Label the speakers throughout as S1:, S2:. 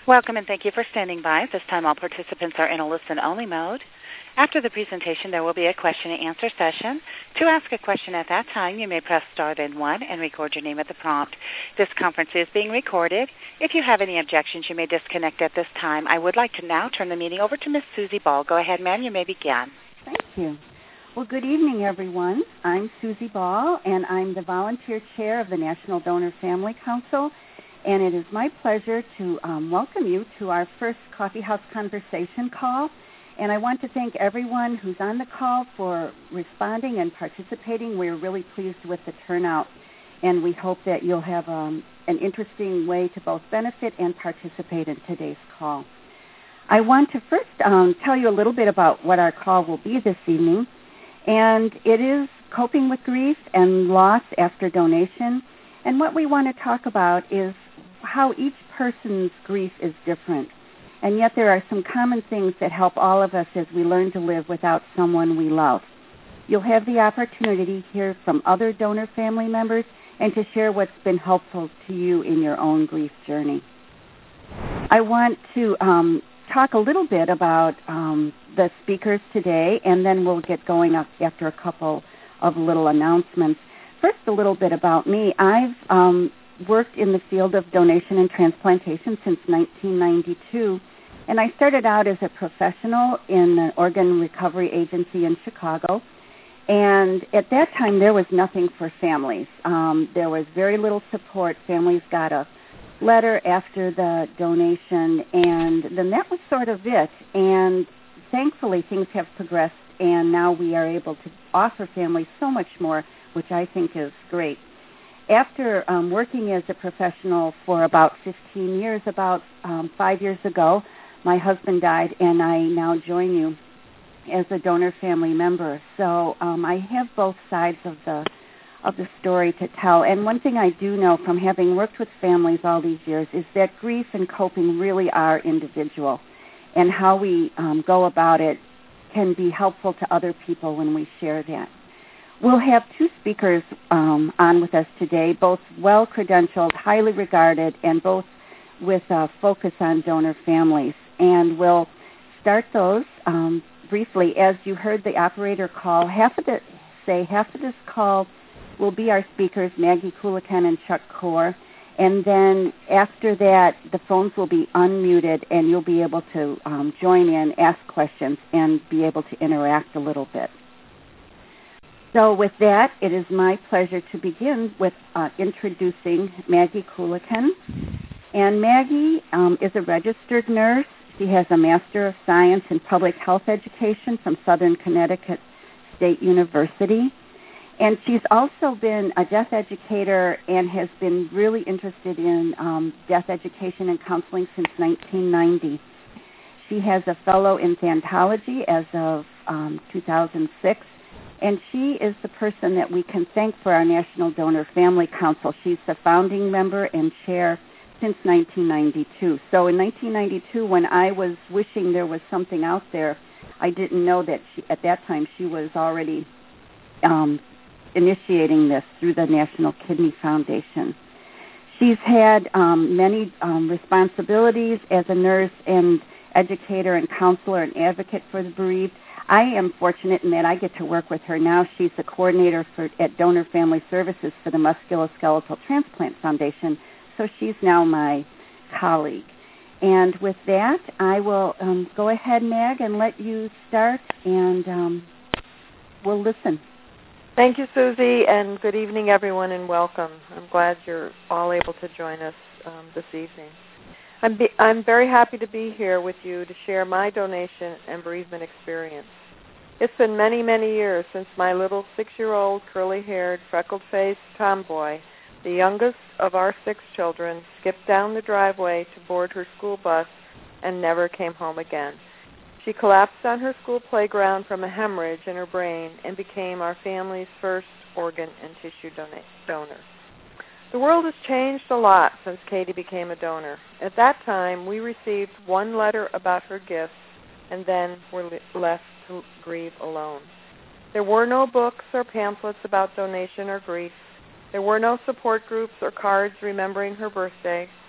S1: Welcome and thank you for standing by. At this time, all participants are in a listen-only mode. After the presentation, there will be a question-and-answer session. To ask a question at that time, you may press star then one and record your name at the prompt. This conference is being recorded. If you have any objections, you may disconnect at this time. I would like to now turn the meeting over to Ms. Susie Ball. Go ahead, ma'am. You may begin.
S2: Thank you. Well, good evening, everyone. I'm Susie Ball, and I'm the volunteer chair of the National Donor Family Council. And it is my pleasure to welcome you to our first Coffee House Conversation call. And I want to thank everyone who's on the call for responding and participating. We're really pleased with the turnout, and we hope that you'll have an interesting way to both benefit and participate in today's call. I want to first tell you a little bit about what our call will be this evening. And it is coping with grief and loss after donation. And what we want to talk about is how each person's grief is different. And yet there are some common things that help all of us as we learn to live without someone we love. You'll have the opportunity to hear from other donor family members and to share what's been helpful to you in your own grief journey. I want to talk a little bit about the speakers today, and then we'll get going up after a couple of little announcements. First, a little bit about me. I've worked in the field of donation and transplantation since 1992, and I started out as a professional in an organ recovery agency in Chicago. And at that time, there was nothing for families. There was very little support. Families got a letter after the donation, and then that was sort of it. And thankfully, things have progressed, and now we are able to offer families so much more, which I think is great. After working as a professional for about 15 years, about 5 years ago, my husband died, and I now join you as a donor family member. So I have both sides of the story to tell. And one thing I do know from having worked with families all these years is that grief and coping really are individual, and how we go about it can be helpful to other people when we share that. We'll have two speakers on with us today, both well-credentialed, highly regarded, and both with a focus on donor families. And we'll start those briefly. As you heard the operator call, half of this call will be our speakers, Maggie Coolican and Chuck Core. And then after that, the phones will be unmuted, and you'll be able to join in, ask questions, and be able to interact a little bit. So with that, it is my pleasure to begin with introducing Maggie Coolican. And Maggie is a registered nurse. She has a Master of Science in Public Health Education from Southern Connecticut State University. And she's also been a death educator and has been really interested in death education and counseling since 1990. She has a fellow in Thantology as of 2006. And she is the person that we can thank for our National Donor Family Council. She's the founding member and chair since 1992. So in 1992, when I was wishing there was something out there, I didn't know that at that time she was already initiating this through the National Kidney Foundation. She's had many responsibilities as a nurse and educator and counselor and advocate for the bereaved. I am fortunate in that I get to work with her now. She's the coordinator at Donor Family Services for the Musculoskeletal Transplant Foundation, so she's now my colleague. And with that, I will go ahead, Mag, and let you start, and we'll listen.
S3: Thank you, Susie, and good evening, everyone, and welcome. I'm glad you're all able to join us this evening. I'm very happy to be here with you to share my donation and bereavement experience. It's been many, many years since my little 6-year-old, curly-haired, freckled-faced tomboy, the youngest of our 6 children, skipped down the driveway to board her school bus and never came home again. She collapsed on her school playground from a hemorrhage in her brain and became our family's first organ and tissue donor. The world has changed a lot since Katie became a donor. At that time, we received one letter about her gifts and then were left to grieve alone. There were no books or pamphlets about donation or grief. There were no support groups or cards remembering her birthday.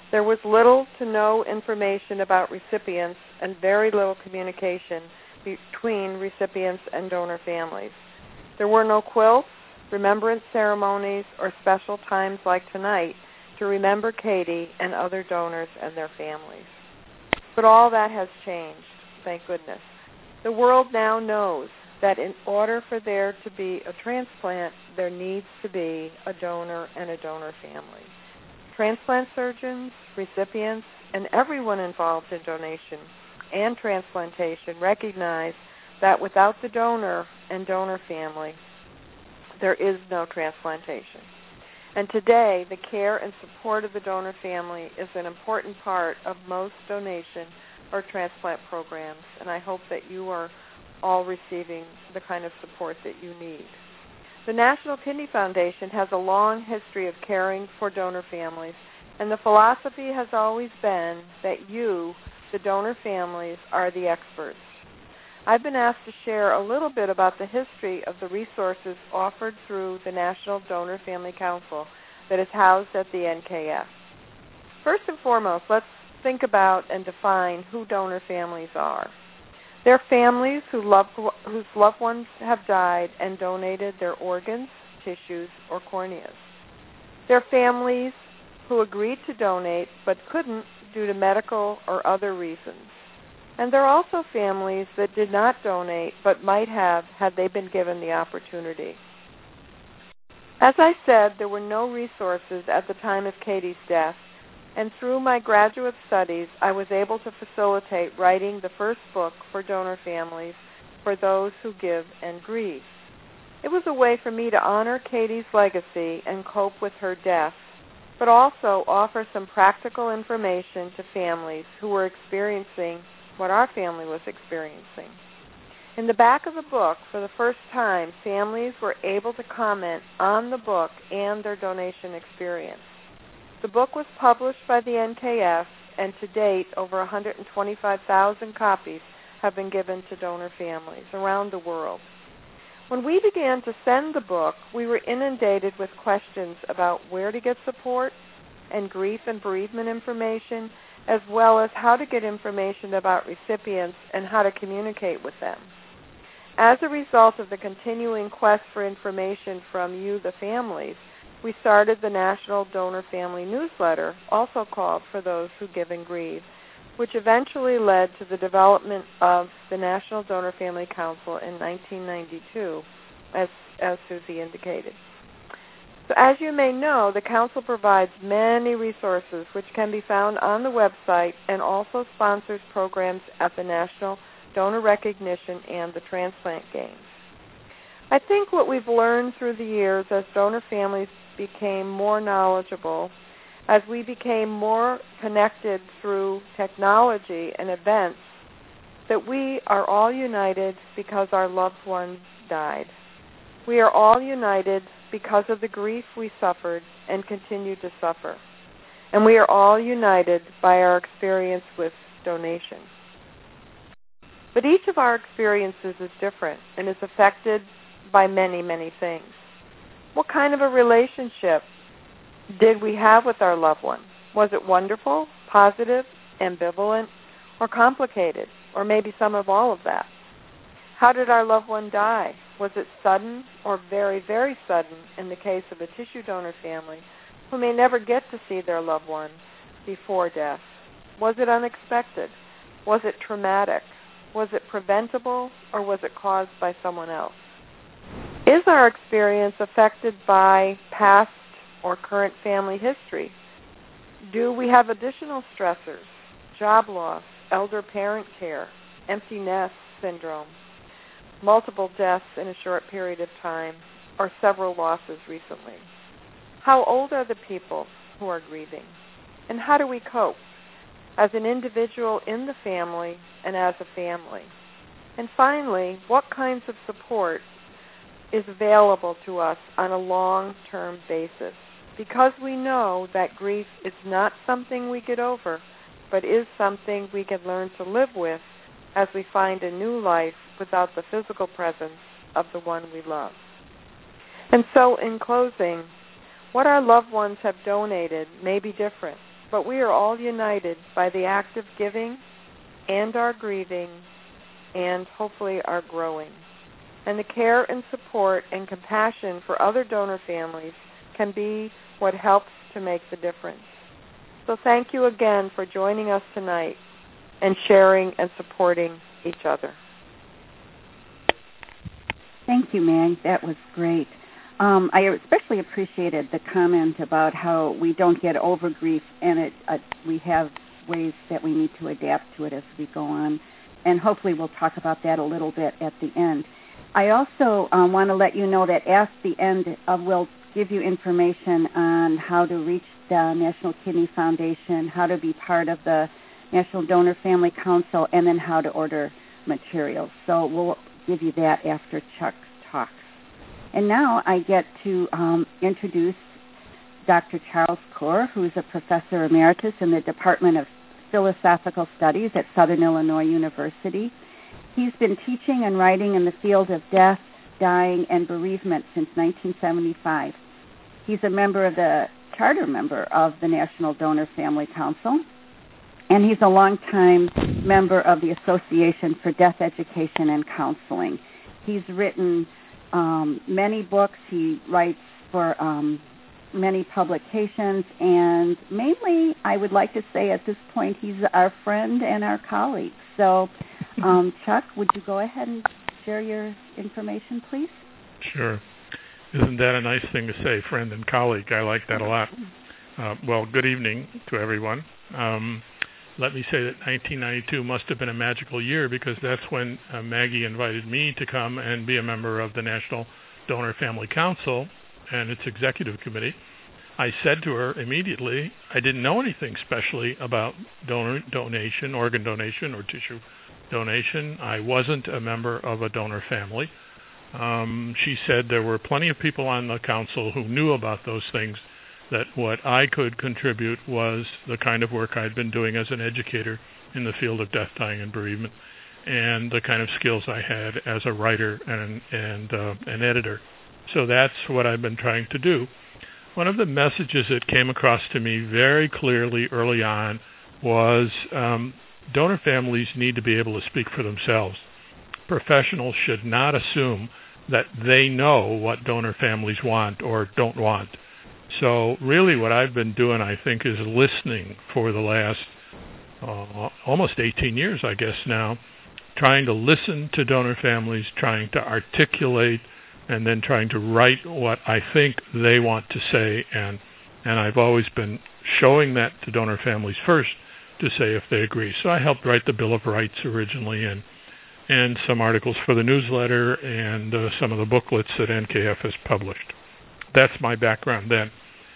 S3: There was little to no information about recipients and very little communication between recipients and donor families. There were no quilts, remembrance ceremonies, or special times like tonight to remember Katie and other donors and their families. But all that has changed, thank goodness. The world now knows that in order for there to be a transplant, there needs to be a donor and a donor family. Transplant surgeons, recipients, and everyone involved in donation and transplantation recognize that without the donor and donor family, there is no transplantation. And today, the care and support of the donor family is an important part of most donation or transplant programs, and I hope that you are all receiving the kind of support that you need. The National Kidney Foundation has a long history of caring for donor families, and the philosophy has always been that you, the donor families, are the experts. I've been asked to share a little bit about the history of the resources offered through the National Donor Family Council that is housed at the NKF. First and foremost, let's think about and define who donor families are. They're families whose loved ones have died and donated their organs, tissues, or corneas. They're families who agreed to donate but couldn't due to medical or other reasons. And there are also families that did not donate but might have had they been given the opportunity. As I said, there were no resources at the time of Katie's death, and through my graduate studies, I was able to facilitate writing the first book for donor families for those who give and grieve. It was a way for me to honor Katie's legacy and cope with her death, but also offer some practical information to families who were experiencing what our family was experiencing. In the back of the book, for the first time, families were able to comment on the book and their donation experience. The book was published by the NKF, and to date, over 125,000 copies have been given to donor families around the world. When we began to send the book, we were inundated with questions about where to get support and grief and bereavement information, as well as how to get information about recipients and how to communicate with them. As a result of the continuing quest for information from you, the families, we started the National Donor Family Newsletter, also called For Those Who Give and Grieve, which eventually led to the development of the National Donor Family Council in 1992, as Susie indicated. So as you may know, the Council provides many resources which can be found on the website and also sponsors programs at the National Donor Recognition and the Transplant Games. I think what we've learned through the years as donor families became more knowledgeable, as we became more connected through technology and events, that we are all united because our loved one died. We are all united because of the grief we suffered and continue to suffer. And we are all united by our experience with donation. But each of our experiences is different and is affected by many, many things. What kind of a relationship did we have with our loved one? Was it wonderful, positive, ambivalent, or complicated, or maybe some of all of that? How did our loved one die? Was it sudden or very, very sudden in the case of a tissue donor family who may never get to see their loved one before death? Was it unexpected? Was it traumatic? Was it preventable, or was it caused by someone else? Is our experience affected by past or current family history? Do we have additional stressors, job loss, elder parent care, empty nest syndrome, multiple deaths in a short period of time, or several losses recently? How old are the people who are grieving? And how do we cope as an individual in the family and as a family? And finally, what kinds of support is available to us on a long-term basis? Because we know that grief is not something we get over, but is something we can learn to live with as we find a new life without the physical presence of the one we love. And so, in closing, what our loved ones have donated may be different, but we are all united by the act of giving and our grieving and hopefully our growing. And the care and support and compassion for other donor families can be what helps to make the difference. So thank you again for joining us tonight and sharing and supporting each other.
S2: Thank you, Meg. That was great. I especially appreciated the comment about how we don't get over grief, and we have ways that we need to adapt to it as we go on. And hopefully we'll talk about that a little bit at the end. I also want to let you know that at the end we'll give you information on how to reach the National Kidney Foundation, how to be part of the National Donor Family Council, and then how to order materials. So we'll give you that after Chuck talks. And now I get to introduce Dr. Charles Coore, who is a professor emeritus in the Department of Philosophical Studies at Southern Illinois University. He's been teaching and writing in the field of death, dying, and bereavement since 1975. He's a charter member of the National Donor Family Council, and he's a longtime member of the Association for Death Education and Counseling. He's written many books. He writes for many publications, and mainly, I would like to say at this point, he's our friend and our colleague. So, Chuck, would you go ahead and share your information, please?
S4: Sure. Isn't that a nice thing to say, friend and colleague? I like that a lot. Well, good evening to everyone. Let me say that 1992 must have been a magical year because that's when Maggie invited me to come and be a member of the National Donor Family Council and its executive committee. I said to her immediately, I didn't know anything specially about donation, organ donation, or tissue donation. I wasn't a member of a donor family. She said there were plenty of people on the council who knew about those things, that what I could contribute was the kind of work I'd been doing as an educator in the field of death, dying, and bereavement, and the kind of skills I had as a writer and an editor. So that's what I've been trying to do. One of the messages that came across to me very clearly early on was donor families need to be able to speak for themselves. Professionals should not assume that they know what donor families want or don't want. So really what I've been doing, I think, is listening for the last almost 18 years, I guess now, trying to listen to donor families, trying to articulate, and then trying to write what I think they want to say. And I've always been showing that to donor families first to say if they agree. So I helped write the Bill of Rights originally and some articles for the newsletter and some of the booklets that NKF has published. That's my background then.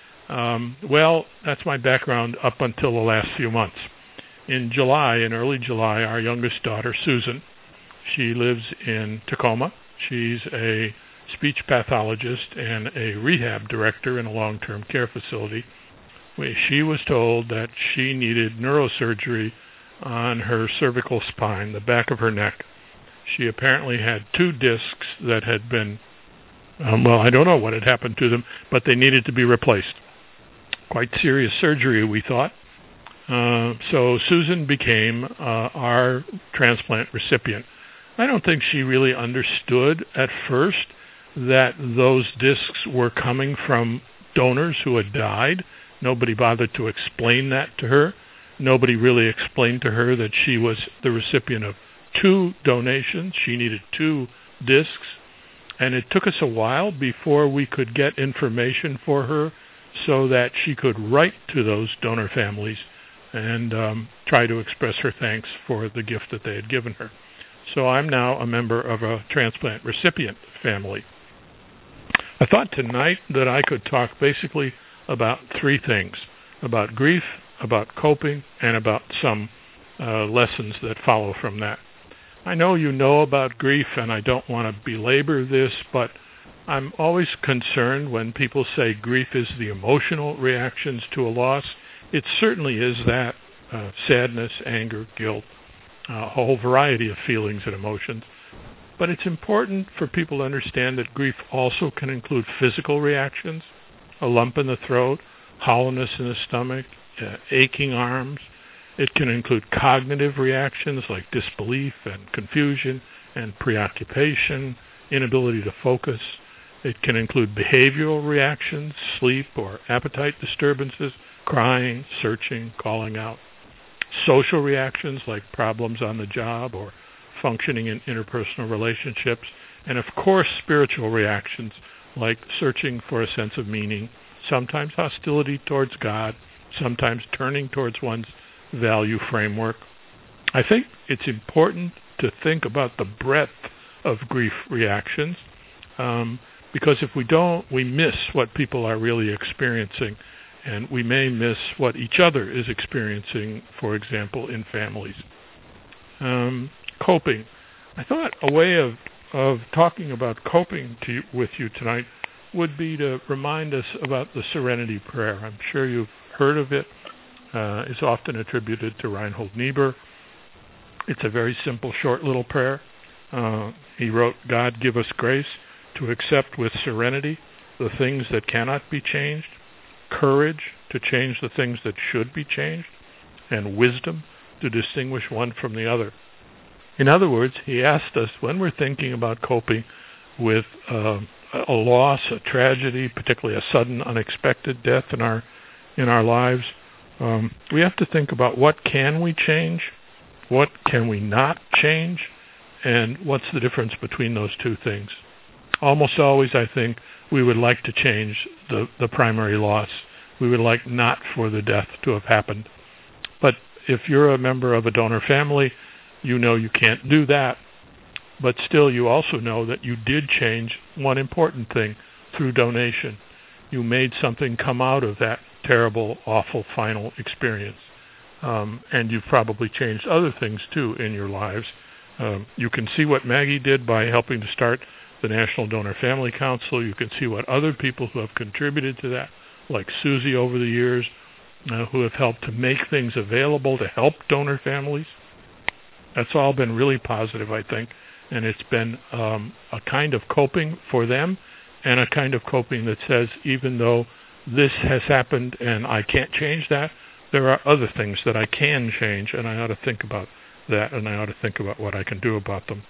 S4: Well, that's my background up until the last few months. In early July, our youngest daughter, Susan, she lives in Tacoma. She's a speech pathologist and a rehab director in a long-term care facility. She was told that she needed neurosurgery on her cervical spine, the back of her neck. She apparently had 2 discs that had been I don't know what had happened to them, but they needed to be replaced. Quite serious surgery, we thought. So Susan became our transplant recipient. I don't think she really understood at first that those discs were coming from donors who had died. Nobody bothered to explain that to her. Nobody really explained to her that she was the recipient of 2 donations. She needed 2 discs. And it took us a while before we could get information for her so that she could write to those donor families and try to express her thanks for the gift that they had given her. So I'm now a member of a transplant recipient family. I thought tonight that I could talk basically about 3 things: about grief, about coping, and about some lessons that follow from that. I know you know about grief, and I don't want to belabor this, but I'm always concerned when people say grief is the emotional reactions to a loss. It certainly is that, sadness, anger, guilt, a whole variety of feelings and emotions. But it's important for people to understand that grief also can include physical reactions, a lump in the throat, hollowness in the stomach, aching arms. It can include cognitive reactions like disbelief and confusion and preoccupation, inability to focus. It can include behavioral reactions, sleep or appetite disturbances, crying, searching, calling out. Social reactions like problems on the job or functioning in interpersonal relationships. And of course, spiritual reactions like searching for a sense of meaning, sometimes hostility towards God, sometimes turning towards one's value framework. I think it's important to think about the breadth of grief reactions, because if we don't, we miss what people are really experiencing, and we may miss what each other is experiencing, for example, in families. Coping. I thought a way of talking about coping with you tonight would be to remind us about the Serenity Prayer. I'm sure you've heard of it. It's often attributed to Reinhold Niebuhr. It's a very simple, short little prayer. He wrote, "God, give us grace to accept with serenity the things that cannot be changed, courage to change the things that should be changed, and wisdom to distinguish one from the other." In other words, he asked us, when we're thinking about coping with a loss, a tragedy, particularly a sudden, unexpected death in our lives, we have to think about what can we change, what can we not change, and what's the difference between those two things. Almost always, I think, we would like to change the primary loss. We would like not for the death to have happened. But if you're a member of a donor family, you know you can't do that. But still, you also know that you did change one important thing through donation. You made something come out of that terrible, awful, final experience. And you've probably changed other things, too, in your lives. You can see what Maggie did by helping to start the National Donor Family Council. You can see what other people who have contributed to that, like Susie over the years, who have helped to make things available to help donor families. That's all been really positive, I think, and it's been a kind of coping for them and a kind of coping that says, even though this has happened and I can't change that, there are other things that I can change, and I ought to think about that, and I ought to think about what I can do about them.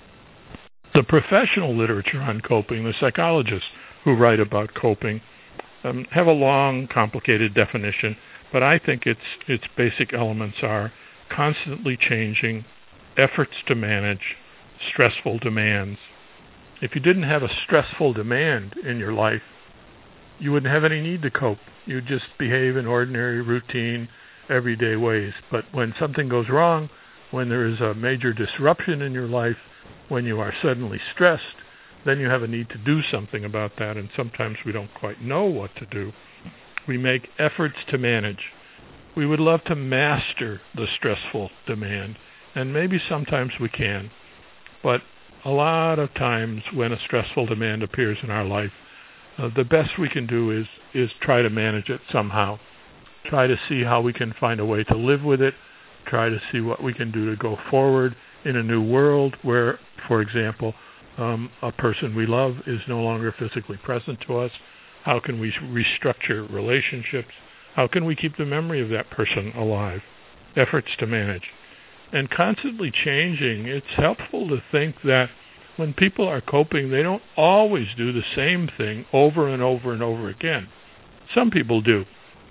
S4: The professional literature on coping, the psychologists who write about coping, have a long, complicated definition, but I think its basic elements are constantly changing, efforts to manage, stressful demands. If you didn't have a stressful demand in your life, you wouldn't have any need to cope. You'd just behave in ordinary, routine, everyday ways. But when something goes wrong, when there is a major disruption in your life, when you are suddenly stressed, then you have a need to do something about that, and sometimes we don't quite know what to do. We make efforts to manage. We would love to master the stressful demand, and maybe sometimes we can. But a lot of times when a stressful demand appears in our life, the best we can do is try to manage it somehow. Try to see how we can find a way to live with it. Try to see what we can do to go forward in a new world where, for example, a person we love is no longer physically present to us. How can we restructure relationships? How can we keep the memory of that person alive? Efforts to manage. And constantly changing, it's helpful to think that when people are coping, they don't always do the same thing over and over and over again. Some people do.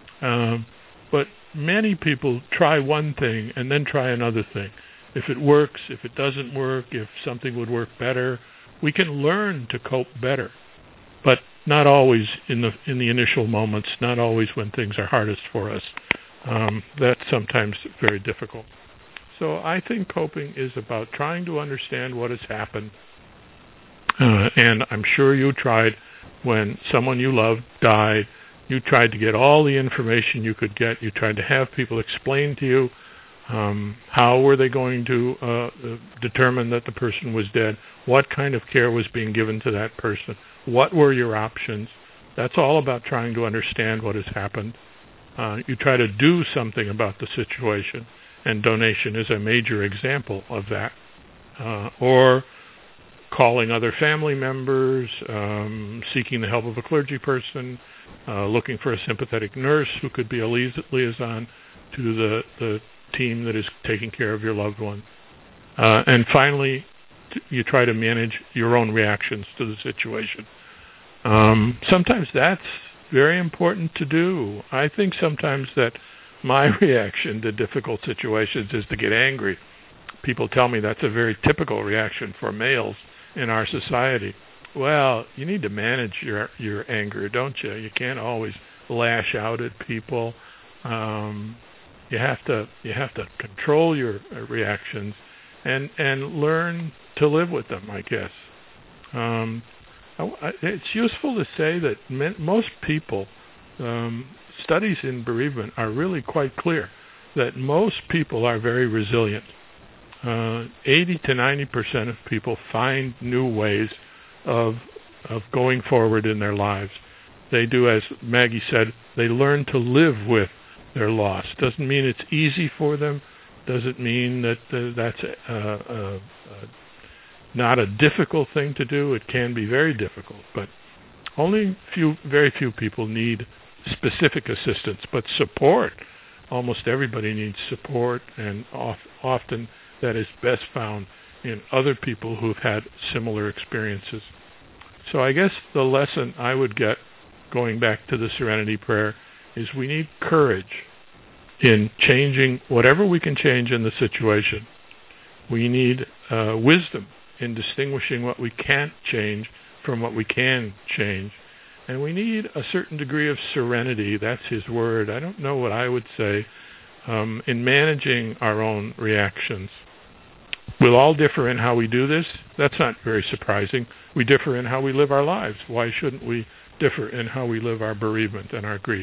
S4: But many people try one thing and then try another thing. If it works, if it doesn't work, if something would work better, we can learn to cope better. But not always in the initial moments, not always when things are hardest for us. That's sometimes very difficult. So I think coping is about trying to understand what has happened. And I'm sure you tried when someone you loved died. You tried to get all the information you could get. You tried to have people explain to you how were they going to determine that the person was dead, what kind of care was being given to that person, what were your options. That's all about trying to understand what has happened. You try to do something about the situation, and donation is a major example of that. Or calling other family members, seeking the help of a clergy person, looking for a sympathetic nurse who could be a liaison to the team that is taking care of your loved one. And finally, you try to manage your own reactions to the situation. Sometimes that's very important to do. I think sometimes that my reaction to difficult situations is to get angry. People tell me that's a very typical reaction for males in our society. Well, you need to manage your anger, don't you? You can't always lash out at people. You have to control your reactions and learn to live with them, I guess. It's useful to say that most people, studies in bereavement are really quite clear that most people are very resilient. 80 to 90% of people find new ways of going forward in their lives. They do, as Maggie said, they learn to live with their loss. Doesn't mean it's easy for them. Doesn't mean that that's not a difficult thing to do. It can be very difficult, but very few people need specific assistance, but support. Almost everybody needs support, and often that is best found in other people who've had similar experiences. So I guess the lesson I would get, going back to the Serenity Prayer, is we need courage in changing whatever we can change in the situation. We need wisdom in distinguishing what we can't change from what we can change. And we need a certain degree of serenity, that's his word. I don't know what I would say, in managing our own reactions. We'll all differ in how we do this. That's not very surprising. We differ in how we live our lives. Why shouldn't we differ in how we live our bereavement and our grief?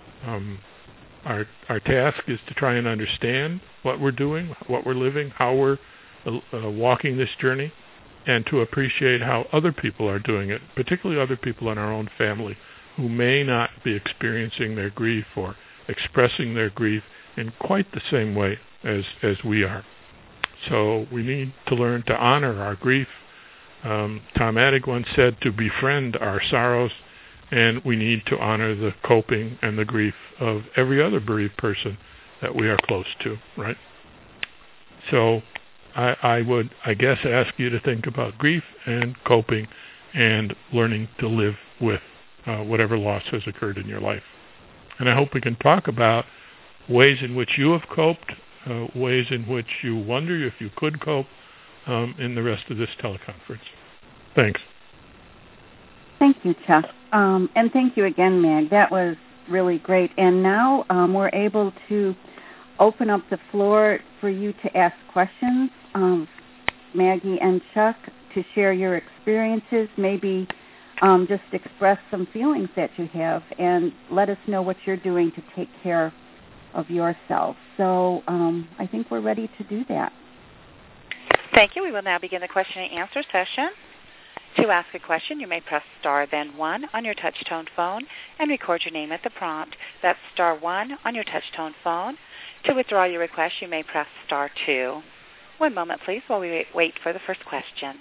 S4: Our task is to try and understand what we're doing, what we're living, how we're walking this journey, and to appreciate how other people are doing it, particularly other people in our own family who may not be experiencing their grief or expressing their grief in quite the same way as we are. So we need to learn to honor our grief. Tom Adig once said to befriend our sorrows, and we need to honor the coping and the grief of every other bereaved person that we are close to, right? So I would, I guess, ask you to think about grief and coping and learning to live with whatever loss has occurred in your life. And I hope we can talk about ways in which you have coped, ways in which you wonder if you could cope in the rest of this teleconference. Thanks.
S2: Thank you, Chuck. And thank you again, Mag. That was really great. And now we're able to open up the floor for you to ask questions, Maggie and Chuck, to share your experiences, maybe just express some feelings that you have, and let us know what you're doing to take care of yourself. So I think we're ready to do that.
S1: Thank you. We will now begin the question and answer session. To ask a question, you may press star then 1 on your touch-tone phone and record your name at the prompt. That's star 1 on your touch-tone phone. To withdraw your request, you may press star 2. One moment, please, while we wait for the first question.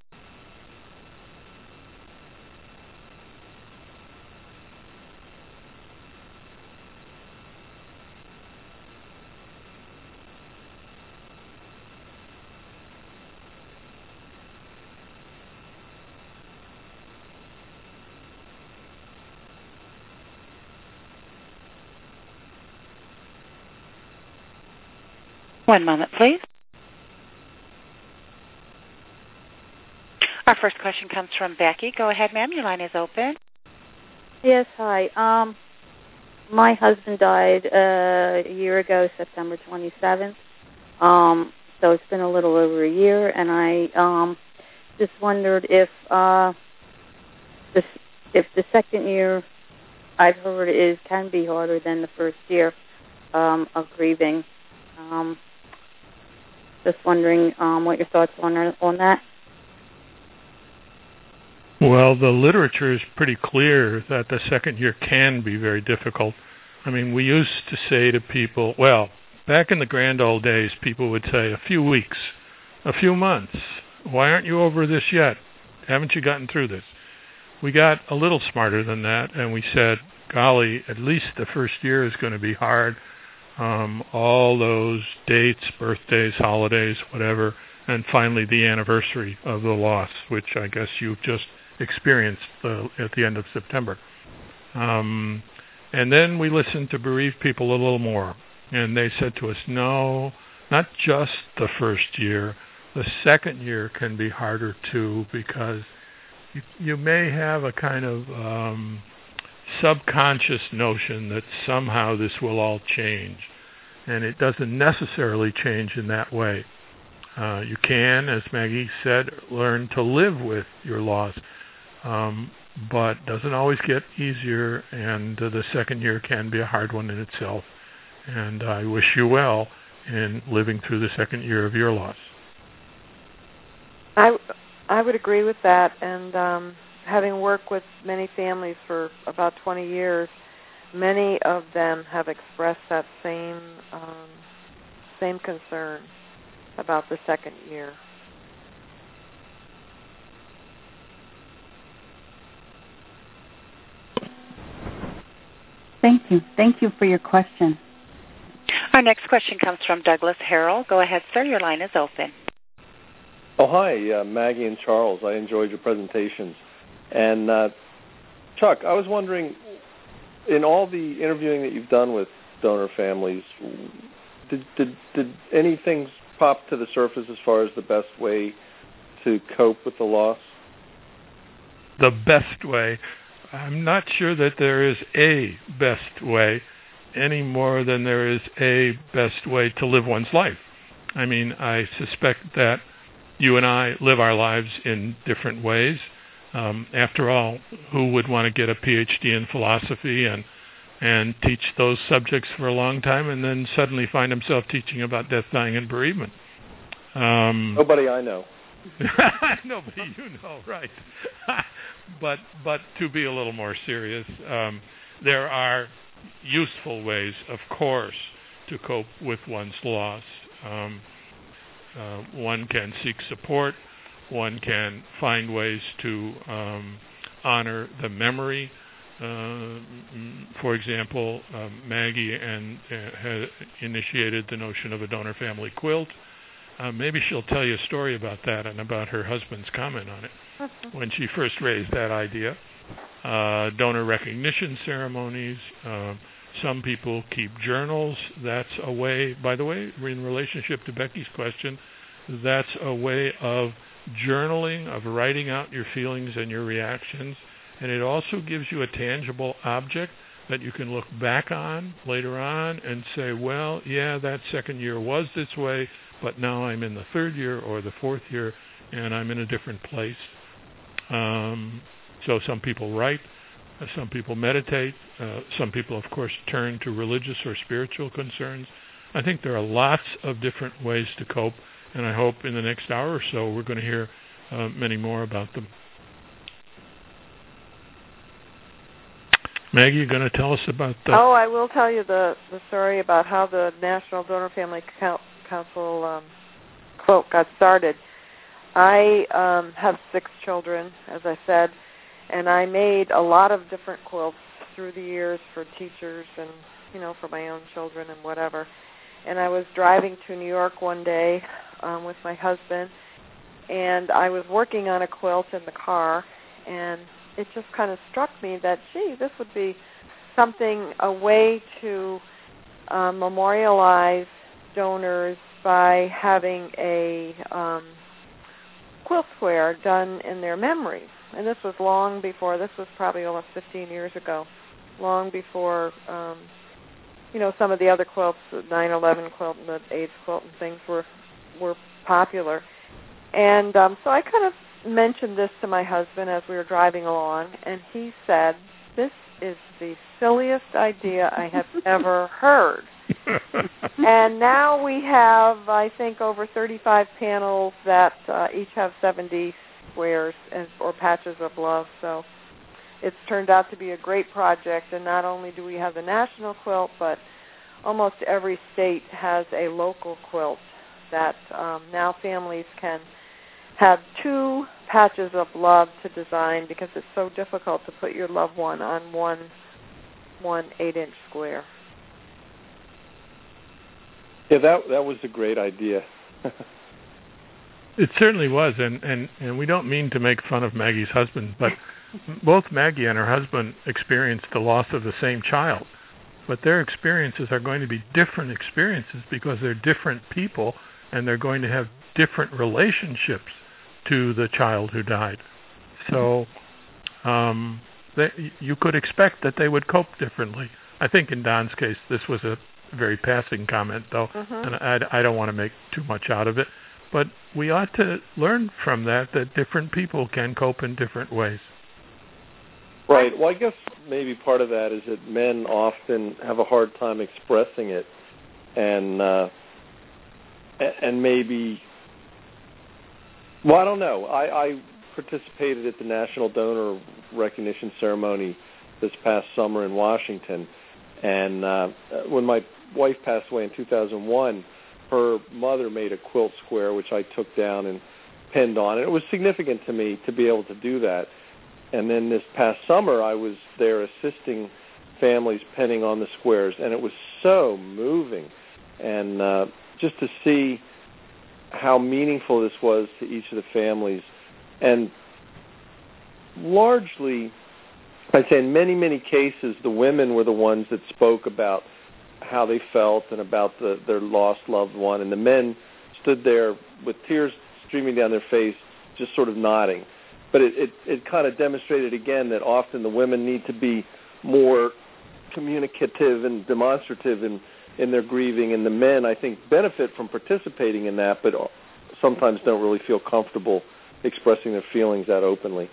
S1: One moment, please. Our first question comes from Becky. Go ahead, ma'am. Your line is open.
S5: Yes, hi. My husband died a year ago, September 27th. So it's been a little over a year, and I just wondered if the second year I've heard can be harder than the first year of grieving. Just wondering what your thoughts on that.
S4: Well, the literature is pretty clear that the second year can be very difficult. I mean, we used to say to people, well, back in the grand old days, people would say a few weeks, a few months, Why aren't you over this yet? Haven't you gotten through this? We got a little smarter than that, and we said, golly, at least the first year is going to be hard. All those dates, birthdays, holidays, whatever, and finally the anniversary of the loss, which I guess you've just experienced at the end of September. And then we listened to bereaved people a little more, and they said to us, no, not just the first year. The second year can be harder too, because you may have a kind of subconscious notion that somehow this will all change, and it doesn't necessarily change in that way. You can, as Maggie said, learn to live with your loss, but doesn't always get easier, and the second year can be a hard one in itself. And I wish you well in living through the second year of your loss.
S3: I would agree with that, and having worked with many families for about 20 years, many of them have expressed that same concern about the second year.
S2: Thank you. Thank you for your question.
S1: Our next question comes from Douglas Harrell. Go ahead, sir. Your line is open.
S6: Oh, hi, Maggie and Charles. I enjoyed your presentations. And Chuck, I was wondering, in all the interviewing that you've done with donor families, did anything pop to the surface as far as the best way to cope with the loss?
S4: The best way? I'm not sure that there is a best way any more than there is a best way to live one's life. I mean, I suspect that you and I live our lives in different ways. After all, who would want to get a PhD in philosophy and teach those subjects for a long time and then suddenly find himself teaching about death, dying, and bereavement?
S6: Nobody I know.
S4: Nobody you know, right. But to be a little more serious, there are useful ways, of course, to cope with one's loss. One can seek support. One can find ways to honor the memory. For example, Maggie has initiated the notion of a donor family quilt. Maybe she'll tell you a story about that and about her husband's comment on it when she first raised that idea. Donor recognition ceremonies. Some people keep journals. That's a way, by the way, in relationship to Becky's question, that's a way of journaling, of writing out your feelings and your reactions. And it also gives you a tangible object that you can look back on later on and say, well, yeah, that second year was this way, but now I'm in the third year or the fourth year, and I'm in a different place. So some people write, some people meditate, some people, of course, turn to religious or spiritual concerns. I think there are lots of different ways to cope, and I hope in the next hour or so we're going to hear many more about them. Maggie, you're going to tell us about that?
S3: Oh, I will tell you the story about how the National Donor Family Council quote got started. I have 6 children, as I said, and I made a lot of different quilts through the years for teachers and, for my own children and whatever. And I was driving to New York one day with my husband, and I was working on a quilt in the car, and it just kind of struck me that, gee, this would be a way to memorialize donors by having a quilt square done in their memory. And this was long before, this was probably almost 15 years ago, long before, some of the other quilts, the 9/11 quilt and the AIDS quilt and things were popular. And so I kind of mentioned this to my husband as we were driving along, and he said, this is the silliest idea I have ever heard. And now we have, I think, over 35 panels that each have 70 squares or patches of love. So it's turned out to be a great project, and not only do we have the national quilt, but almost every state has a local quilt that now families can have 2 patches of love to design because it's so difficult to put your loved one on one 8-inch square.
S6: Yeah, that was a great idea.
S4: It certainly was, and we don't mean to make fun of Maggie's husband, but both Maggie and her husband experienced the loss of the same child. But their experiences are going to be different experiences because they're different people, and they're going to have different relationships to the child who died. So you could expect that they would cope differently. I think in Don's case, this was a very passing comment, though, and I don't want to make too much out of it. But we ought to learn from that different people can cope in different ways.
S6: Right. Well, I guess maybe part of that is that men often have a hard time expressing it, and maybe, well, I don't know. I participated at the National Donor Recognition Ceremony this past summer in Washington, and when my wife passed away in 2001, her mother made a quilt square, which I took down and pinned on. And it was significant to me to be able to do that. And then this past summer, I was there assisting families pinning on the squares, and it was so moving. And just to see how meaningful this was to each of the families. And largely, I'd say in many, many cases, the women were the ones that spoke about how they felt and about their lost loved one, and the men stood there with tears streaming down their face, just sort of nodding. But it kind of demonstrated again that often the women need to be more communicative and demonstrative in their grieving, and the men, I think, benefit from participating in that, but sometimes don't really feel comfortable expressing their feelings that openly.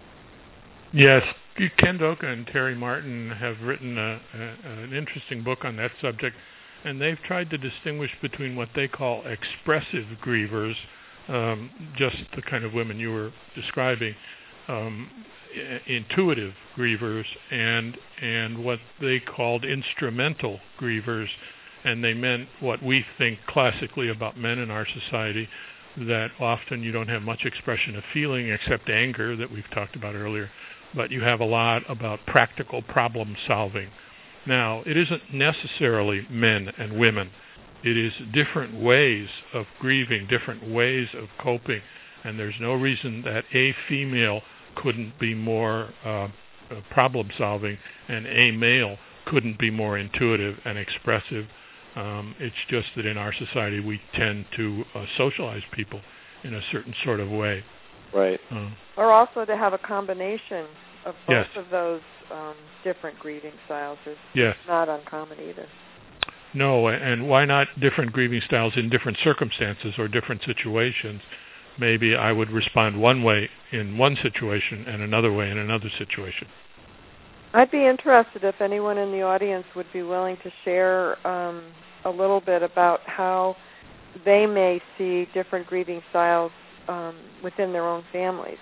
S4: Yes, Ken Doka and Terry Martin have written an interesting book on that subject, and they've tried to distinguish between what they call expressive grievers, just the kind of women you were describing, intuitive grievers, and what they called instrumental grievers, and they meant what we think classically about men in our society, that often you don't have much expression of feeling except anger that we've talked about earlier, but you have a lot about practical problem solving. Now, it isn't necessarily men and women. It is different ways of grieving, different ways of coping, and there's no reason that a female couldn't be more problem solving and a male couldn't be more intuitive and expressive. It's just that in our society we tend to socialize people in a certain sort of way.
S6: Right.
S3: Or also to have a combination of both
S4: yes.
S3: of those different grieving styles is
S4: yes.
S3: not uncommon either.
S4: No, and why not different grieving styles in different circumstances or different situations? Maybe I would respond one way in one situation and another way in another situation.
S3: I'd be interested if anyone in the audience would be willing to share a little bit about how they may see different grieving styles within their own families.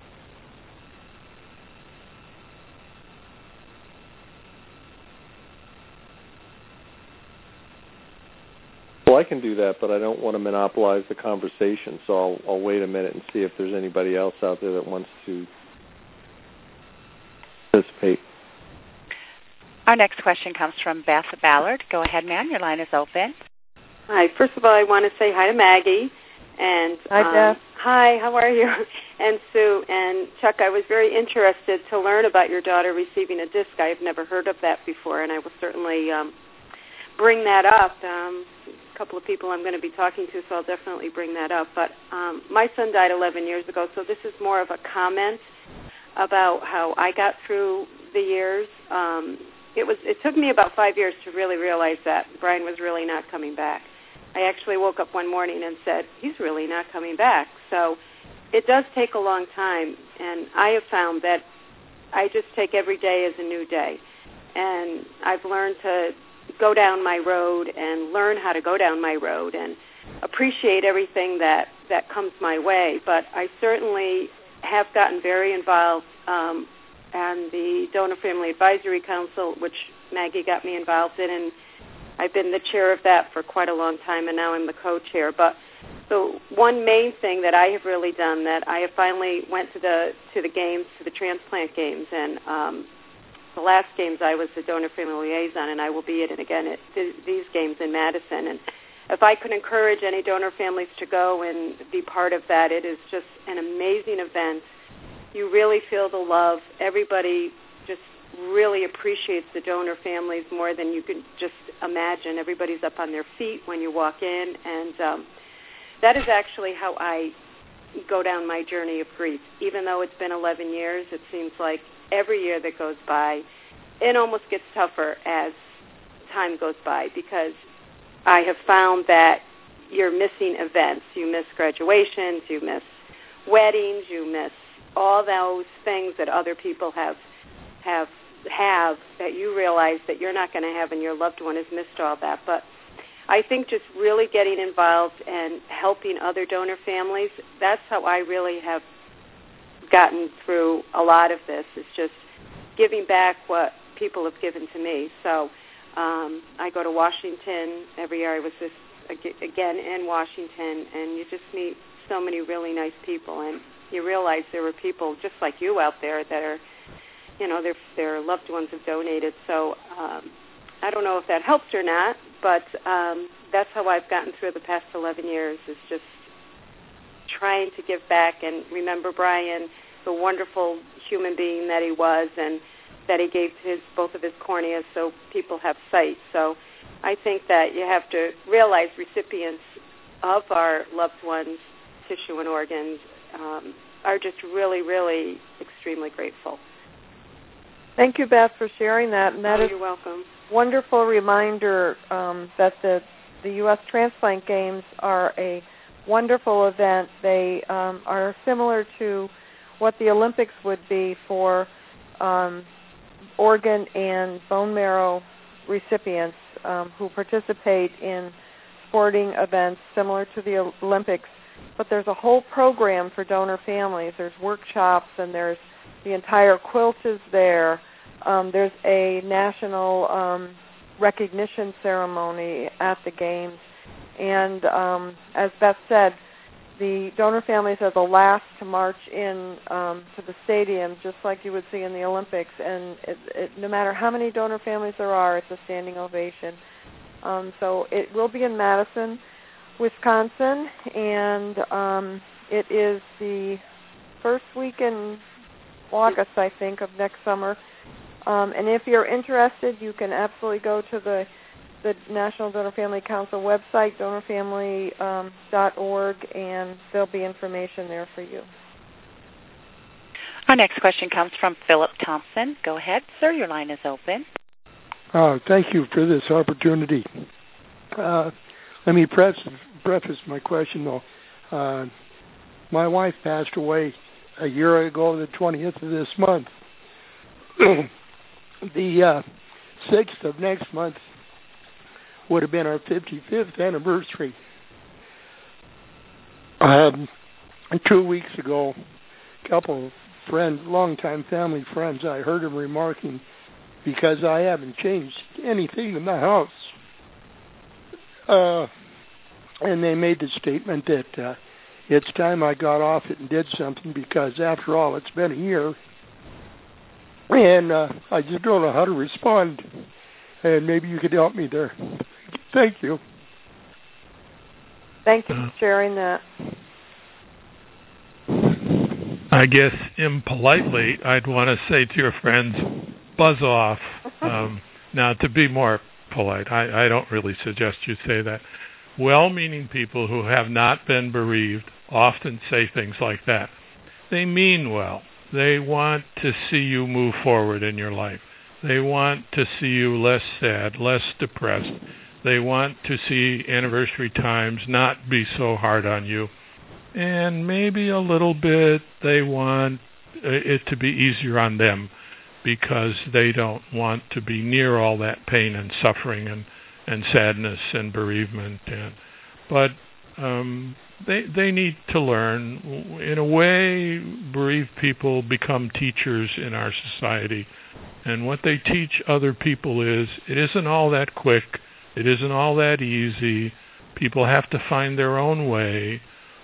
S6: Well, I can do that, but I don't want to monopolize the conversation, so I'll wait a minute and see if there's anybody else out there that wants to participate.
S1: Our next question comes from Beth Ballard. Go ahead, ma'am. Your line is open.
S7: Hi. First of all, I want to say hi to Maggie. And
S3: hi, Beth.
S7: Hi, how are you? And Sue and Chuck, I was very interested to learn about your daughter receiving a disc. I've never heard of that before, and I will certainly bring that up. A couple of people I'm going to be talking to, so I'll definitely bring that up. But my son died 11 years ago, so this is more of a comment about how I got through the years. It took me about 5 years to really realize that Brian was really not coming back. I actually woke up one morning and said, he's really not coming back. So it does take a long time, and I have found that I just take every day as a new day. And I've learned to go down my road and learn how to go down my road and appreciate everything that comes my way. But I certainly have gotten very involved and the Donor Family Advisory Council, which Maggie got me involved in, and I've been the chair of that for quite a long time, and now I'm the co-chair. But So one main thing that I have really done, that I have finally went to the games, to the transplant games, and the last games I was the donor family liaison, and I will be at it again at these games in Madison. And if I could encourage any donor families to go and be part of that, it is just an amazing event. You really feel the love. Everybody just really appreciates the donor families more than you could just imagine. Everybody's up on their feet when you walk in, and that is actually how I go down my journey of grief. Even though it's been 11 years, it seems like every year that goes by, it almost gets tougher as time goes by, because I have found that you're missing events. You miss graduations, you miss weddings, you miss all those things that other people have that you realize that you're not going to have, and your loved one has missed all that. But I think just really getting involved and helping other donor families, that's how I really have gotten through a lot of this, is just giving back what people have given to me. So I go to Washington every year. I was just, again, in Washington, and you just meet so many really nice people, and you realize there were people just like you out there that are, their loved ones have donated. So I don't know if that helps or not, but that's how I've gotten through the past 11 years, is just trying to give back and remember Brian, the wonderful human being that he was, and that he gave both of his corneas so people have sight. So I think that you have to realize recipients of our loved ones' tissue and organs are just really, really extremely grateful.
S3: Thank you, Beth, for sharing that. And that is
S7: you're welcome.
S3: Wonderful reminder that the U.S. Transplant Games are a wonderful event. They are similar to what the Olympics would be for organ and bone marrow recipients who participate in sporting events similar to the Olympics. But there's a whole program for donor families. There's workshops, and there's the entire quilt is there. There's a national recognition ceremony at the games. And as Beth said, the donor families are the last to march in to the stadium, just like you would see in the Olympics. And no matter how many donor families there are, it's a standing ovation. So it will be in Madison, Wisconsin, and it is the first week in August, I think, of next summer. And if you're interested, you can absolutely go to the National Donor Family Council website, donorfamily.org, and there'll be information there for you.
S1: Our next question comes from Philip Thompson. Go ahead, sir. Your line is open.
S8: Thank you for this opportunity. Let me preface my question, though. My wife passed away a year ago, the 20th of this month. The 6th of next month would have been our 55th anniversary. 2 weeks ago, a couple of longtime family friends, I heard them remarking, because I haven't changed anything in the house. And they made the statement that it's time I got off it and did something, because after all, it's been a year. And I just don't know how to respond. And maybe you could help me there. Thank you.
S3: Thank you for sharing that.
S4: I guess impolitely, I'd want to say to your friends, buzz off. Now, to be more polite, I don't really suggest you say that. Well-meaning people who have not been bereaved often say things like that. They mean well. They want to see you move forward in your life. They want to see you less sad, less depressed. They want to see anniversary times not be so hard on you. And maybe a little bit they want it to be easier on them, because they don't want to be near all that pain and suffering and sadness and bereavement. But they need to learn. In a way, bereaved people become teachers in our society. And what they teach other people is, it isn't all that quick, it isn't all that easy, People have to find their own way.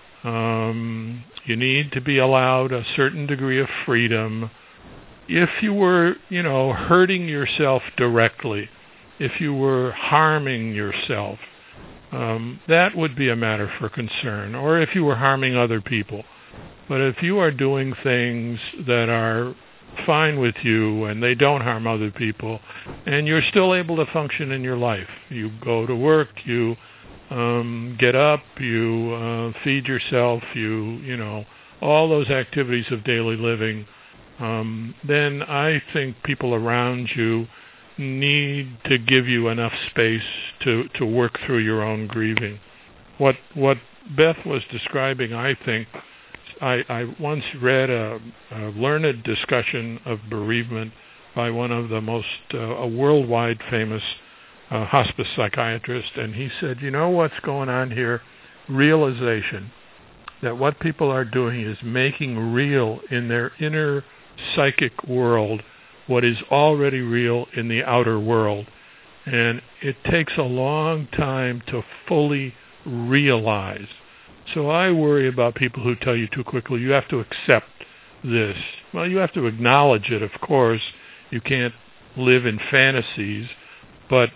S4: You need to be allowed a certain degree of freedom. If you were, hurting yourself directly, if you were harming yourself, that would be a matter for concern, or if you were harming other people. But if you are doing things that are fine with you and they don't harm other people, and you're still able to function in your life, you go to work, you get up, you feed yourself, you all those activities of daily living, then I think people around you need to give you enough space to work through your own grieving. What Beth was describing, I think, I once read a learned discussion of bereavement by one of the most a worldwide famous hospice psychiatrist, and he said, what's going on here? Realization that what people are doing is making real in their inner psychic world what is already real in the outer world. And it takes a long time to fully realize. So I worry about people who tell you too quickly, you have to accept this. Well, you have to acknowledge it, of course. You can't live in fantasies. But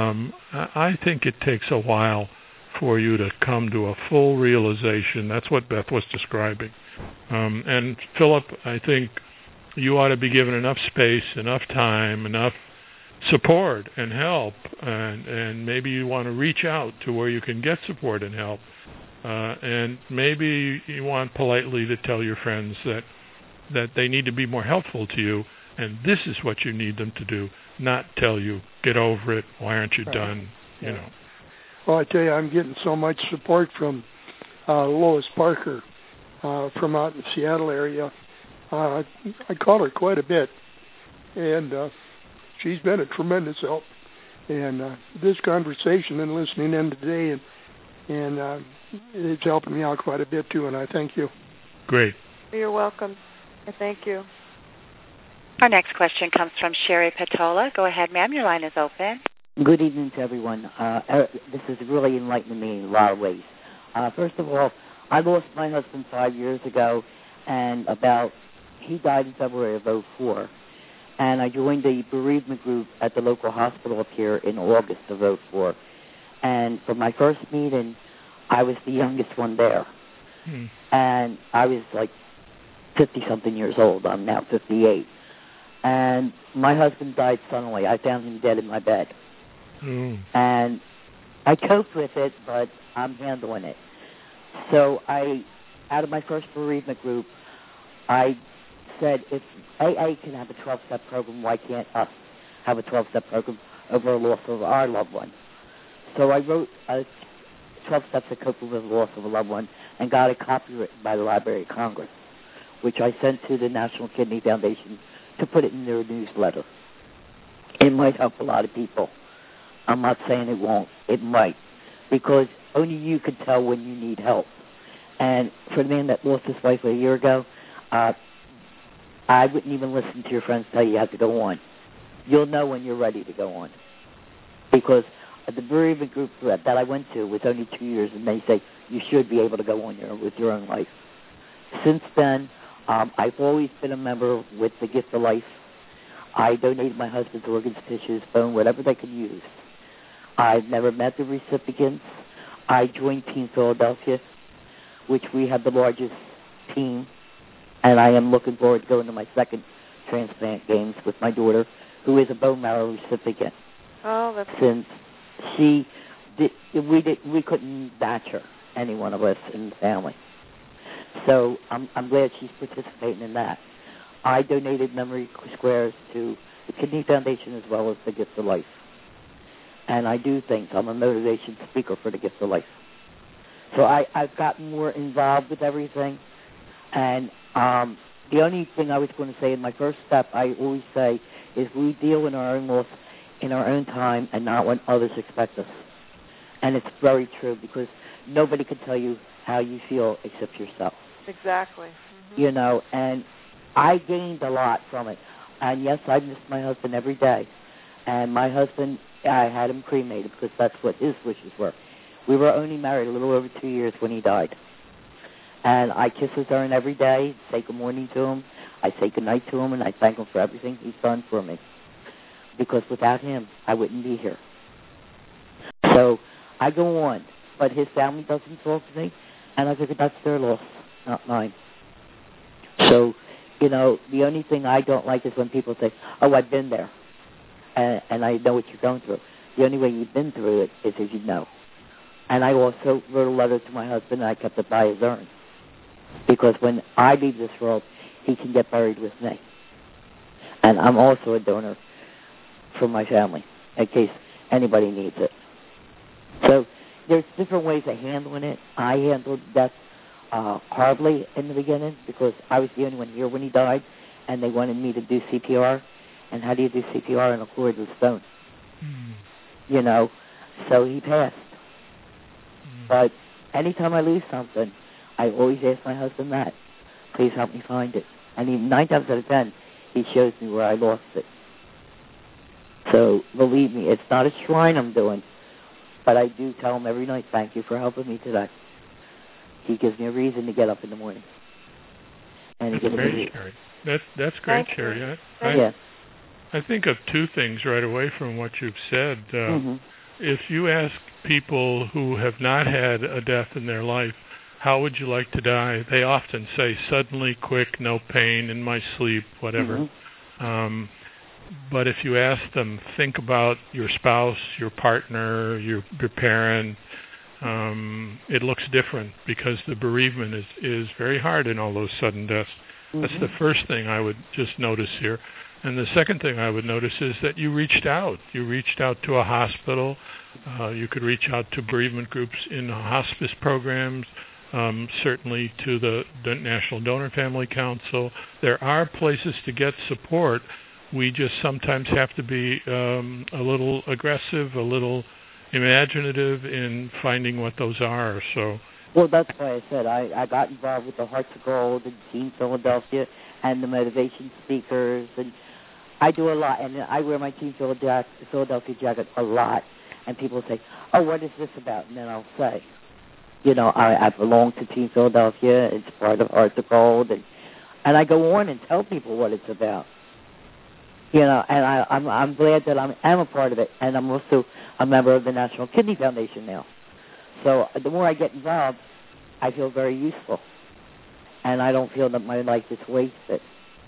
S4: I think it takes a while for you to come to a full realization. That's what Beth was describing. And Philip, I think you ought to be given enough space, enough time, enough support and help, and maybe you want to reach out to where you can get support and help. And maybe you want politely to tell your friends that they need to be more helpful to you, and this is what you need them to do, not tell you, get over it, why aren't you done,
S8: Well, I tell you, I'm getting so much support from Lois Parker from out in the Seattle area. I call her quite a bit, and she's been a tremendous help. And this conversation and listening in today, and it's helping me out quite a bit too, and I thank you.
S4: Great.
S3: You're welcome. Thank you.
S1: Our next question comes from Sherry Patola. Go ahead, ma'am. Your line is open.
S9: Good evening to everyone. This has really enlightened me in a lot of ways. First of all, I lost my husband 5 years ago, and he died in February of 2004. And I joined the bereavement group at the local hospital up here in August of 2004. And for my first meeting, I was the youngest one there. And I was like 50-something years old. I'm now 58. And my husband died suddenly. I found him dead in my bed. And I coped with it, but I'm handling it. So out of my first bereavement group, I said, if AA can have a 12-step program, why can't us have a 12-step program over a loss of our loved one? So I wrote 12 Steps to Cope with the Loss of a Loved One and got it copyrighted by the Library of Congress, which I sent to the National Kidney Foundation to put it in their newsletter. It might help a lot of people. I'm not saying it won't. It might, because only you can tell when you need help. And for the man that lost his wife a year ago, I wouldn't even listen to your friends tell you have to go on. You'll know when you're ready to go on. Because the bereavement group that I went to was only 2 years, and they say you should be able to go on with your own life. Since then, I've always been a member with the Gift of Life. I donated my husband's organs, tissues, bone, whatever they could use. I've never met the recipients. I joined Team Philadelphia, which we have the largest team, and I am looking forward to going to my second transplant games with my daughter, who is a bone marrow recipient.
S3: Oh, that's
S9: since we couldn't match her, any one of us in the family. So I'm glad she's participating in that. I donated memory squares to the Kidney Foundation as well as the Gift of Life. And I do things. I'm a motivation speaker for the Gift of Life. So I've gotten more involved with everything. And the only thing I was going to say in my first step, I always say, is we deal in our own loss in our own time and not when others expect us. And it's very true, because nobody can tell you how you feel except yourself.
S3: Exactly. Mm-hmm.
S9: And I gained a lot from it. And yes, I miss my husband every day. And my husband, I had him cremated because that's what his wishes were. We were only married a little over 2 years when he died. And I kiss his urn every day, say good morning to him. I say good night to him, and I thank him for everything he's done for me. Because without him, I wouldn't be here. So I go on, but his family doesn't talk to me, and I figure that's their loss, not mine. So, the only thing I don't like is when people say, oh, I've been there, and I know what you're going through. The only way you've been through it is if you know. And I also wrote a letter to my husband, and I kept it by his urn. Because when I leave this world, he can get buried with me. And I'm also a donor for my family, in case anybody needs it. So there's different ways of handling it. I handled death horribly in the beginning because I was the only one here when he died, and they wanted me to do CPR. And how do you do CPR on a cordless phone? So he passed. But anytime I lose something, I always ask my husband that. Please help me find it. And 9 times out of 10, he shows me where I lost it. So believe me, it's not a shrine I'm doing, but I do tell him every night, thank you for helping me today. He gives me a reason to get up in the morning. And
S4: that's great, Sherry. That's great, Sherry. I think of two things right away from what you've said. If you ask people who have not had a death in their life, how would you like to die? They often say, suddenly, quick, no pain, in my sleep, whatever. But if you ask them, think about your spouse, your partner, your parent, it looks different because the bereavement is very hard in all those sudden deaths. That's the first thing I would just notice here. And the second thing I would notice is that you reached out. You reached out to a hospital. You could reach out to bereavement groups in hospice programs, certainly to the National Donor Family Council. There are places to get support. We just sometimes have to be a little aggressive, a little imaginative in finding what those are. So.
S9: Well, that's why I said I got involved with the Hearts of Gold and Team Philadelphia and the motivation speakers, and I do a lot. And I wear my Team Philadelphia jacket a lot, and people say, "Oh, what is this about?" And then I'll say, I belong to Team Philadelphia. It's part of Hearts of Gold, and I go on and tell people what it's about. And I'm glad that I'm a part of it, and I'm also a member of the National Kidney Foundation now. So the more I get involved, I feel very useful, and I don't feel that my life is wasted,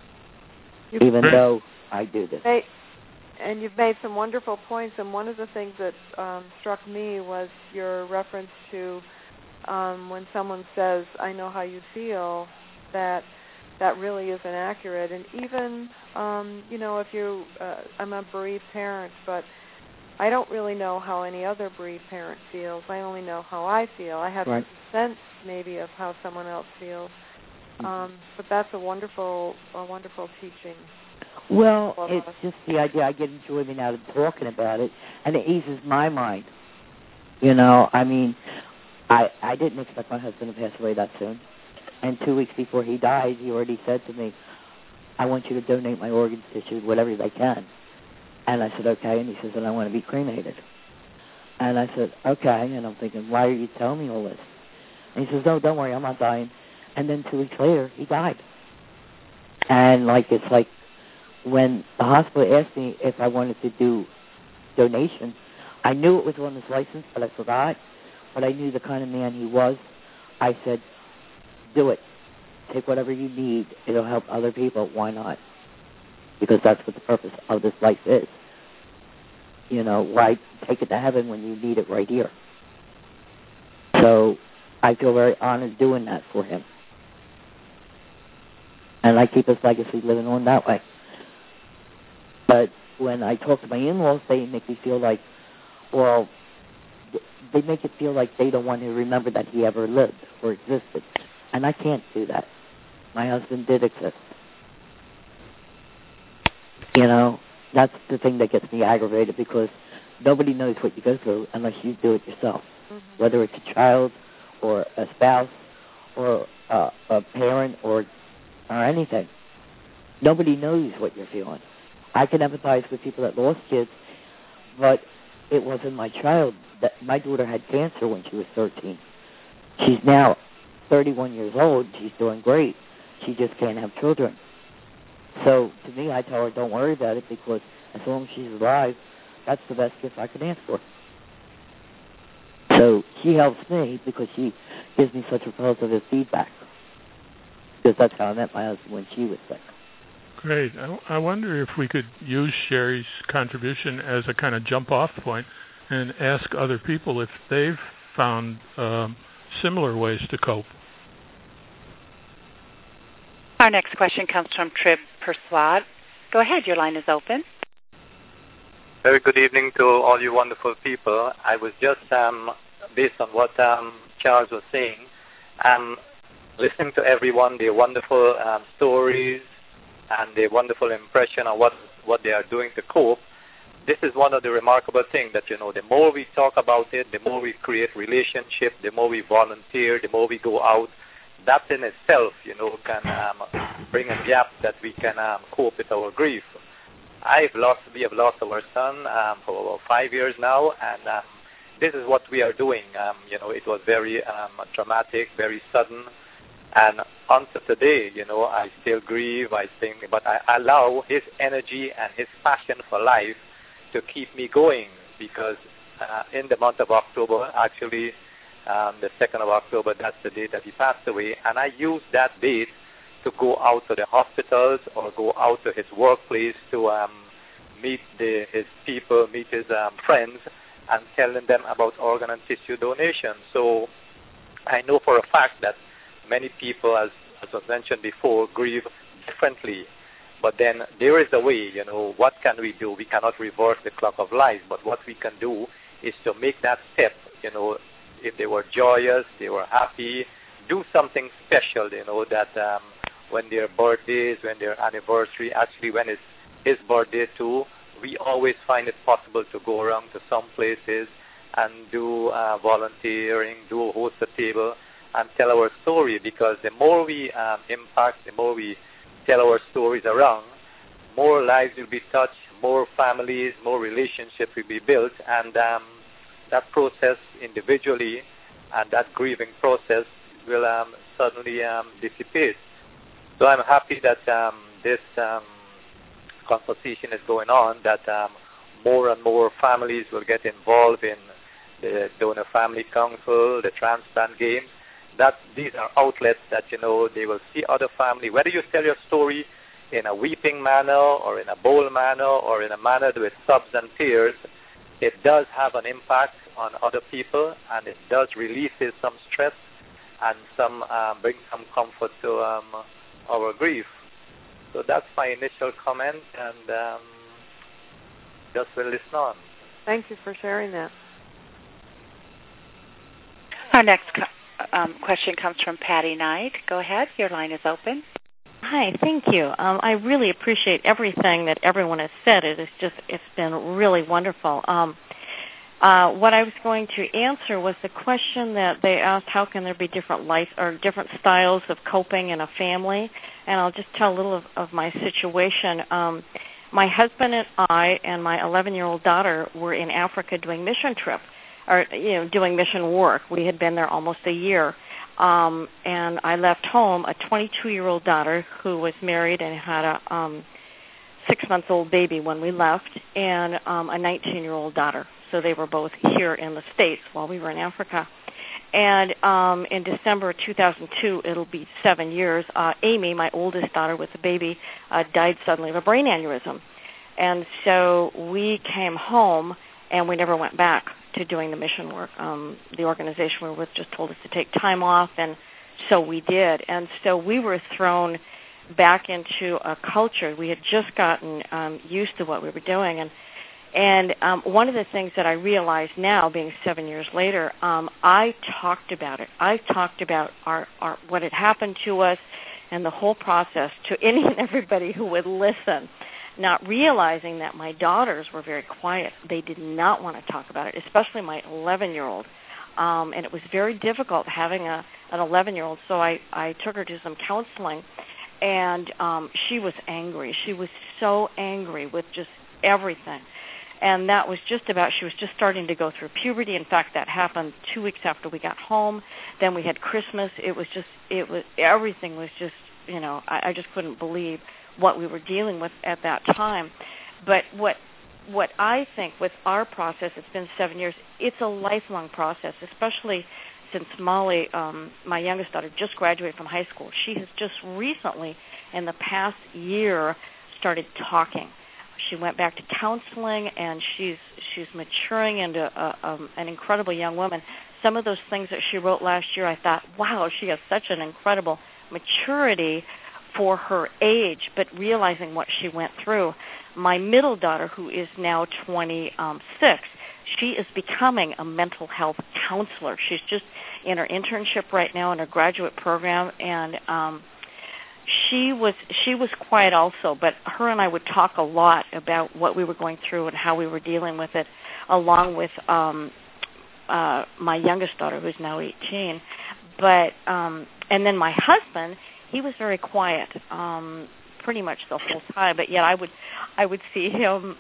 S9: even though I do this.
S3: And you've made some wonderful points, and one of the things that struck me was your reference to when someone says, I know how you feel, that really isn't accurate. And even, if you, I'm a bereaved parent, but I don't really know how any other bereaved parent feels. I only know how I feel. I have a sense maybe of how someone else feels. But that's a wonderful teaching.
S9: Well, it's just the idea. I get enjoyment out of talking about it, and it eases my mind. I didn't expect my husband to pass away that soon. And 2 weeks before he died, he already said to me, I want you to donate my organs, tissues, whatever they can. And I said, okay. And he says, and I want to be cremated. And I said, okay. And I'm thinking, why are you telling me all this? And he says, no, don't worry, I'm not dying. And then 2 weeks later, he died. And it's like when the hospital asked me if I wanted to do donation, I knew it was on his license, but I forgot. But I knew the kind of man he was. I said, do it. Take whatever you need. It'll help other people. Why not? Because that's what the purpose of this life is. Why take it to heaven when you need it right here? So I feel very honored doing that for him. And I keep his legacy living on that way. But when I talk to my in-laws, they make me feel like, they make it feel like they don't want to remember that he ever lived or existed. And I can't do that. My husband did exist. That's the thing that gets me aggravated because nobody knows what you go through unless you do it yourself, whether it's a child or a spouse or a parent or anything. Nobody knows what you're feeling. I can empathize with people that lost kids, but it wasn't my child. That my daughter had cancer when she was 13. She's now 31 years old. She's doing great. She just can't have children. So to me, I tell her, don't worry about it, because as long as she's alive, that's the best gift I can ask for. So she helps me because she gives me such a positive feedback. Because that's how I met my husband when she was sick.
S4: Great. I wonder if we could use Sherry's contribution as a kind of jump-off point and ask other people if they've found similar ways to cope.
S1: Our next question comes from Trib Persuade. Go ahead. Your line is open.
S10: Very good evening to all you wonderful people. I was just, based on what Charles was saying, listening to everyone, their wonderful stories and their wonderful impression on what they are doing to cope. This is one of the remarkable things that, the more we talk about it, the more we create relationship, the more we volunteer, the more we go out. That in itself, can bring a gap that we can cope with our grief. We have lost our son for about 5 years now, and this is what we are doing. It was very traumatic, very sudden, and until today, I still grieve. But I allow his energy and his passion for life to keep me going, because in the month of October, actually, the 2nd of October, that's the date that he passed away, and I used that date to go out to the hospitals or go out to his workplace to meet his people, meet his friends, and telling them about organ and tissue donation. So I know for a fact that many people, as was mentioned before, grieve differently. But then there is a way, what can we do? We cannot reverse the clock of life, but what we can do is to make that step, if they were joyous, they were happy, do something special, that when their birthdays, when their anniversary, actually when it's his birthday too, we always find it possible to go around to some places and do volunteering, host a table, and tell our story, because the more we impact, the more we tell our stories around, more lives will be touched, more families, more relationships will be built, and that process individually and that grieving process will suddenly dissipate. So I'm happy that this conversation is going on, that more and more families will get involved in the Donor Family Council, the transplant games. That these are outlets that, they will see other families. Whether you tell your story in a weeping manner or in a bold manner or in a manner with sobs and tears, it does have an impact on other people, and it does release some stress and bring some comfort to our grief. So that's my initial comment, and just will listen on.
S3: Thank you for sharing that.
S1: Our next question comes from Patty Knight. Go ahead. Your line is open.
S11: Hi, thank you. I really appreciate everything that everyone has said. It's been really wonderful. What I was going to answer was the question that they asked: how can there be different different styles of coping in a family? And I'll just tell a little of my situation. My husband and I and my 11-year-old daughter were in Africa doing mission trips, or doing mission work. We had been there almost a year. And I left home a 22-year-old daughter who was married and had a 6-month-old baby when we left, and a 19-year-old daughter. So they were both here in the States while we were in Africa. And in December 2002, it'll be 7 years, Amy, my oldest daughter with the baby, died suddenly of a brain aneurysm. And so we came home, and we never went back to doing the mission work. The organization we were with just told us to take time off, and so we did. And so we were thrown back into a culture. We had just gotten used to what we were doing. And one of the things that I realize now, being 7 years later, I talked about it. I talked about our what had happened to us and the whole process to any and everybody who would listen, not realizing that my daughters were very quiet. They did not want to talk about it, especially my 11-year-old. And it was very difficult having an 11-year-old, so I took her to some counseling, and she was angry. She was so angry with just everything. And that was just about, she was just starting to go through puberty. In fact, that happened 2 weeks after we got home. Then we had Christmas. Everything was just, I just couldn't believe what we were dealing with at that time. But what I think with our process, it's been 7 years, it's a lifelong process, especially since Molly, my youngest daughter, just graduated from high school. She has just recently, in the past year, started talking. She went back to counseling, and she's maturing into an incredible young woman. Some of those things that she wrote last year, I thought, wow, she has such an incredible maturity for her age, but realizing what she went through. My middle daughter, who is now 26, she is becoming a mental health counselor. She's just in her internship right now in her graduate program, and she was quiet also, but her and I would talk a lot about what we were going through and how we were dealing with it, along with my youngest daughter, who's now 18. But and then my husband, he was very quiet, pretty much the whole time. But yet I would see him.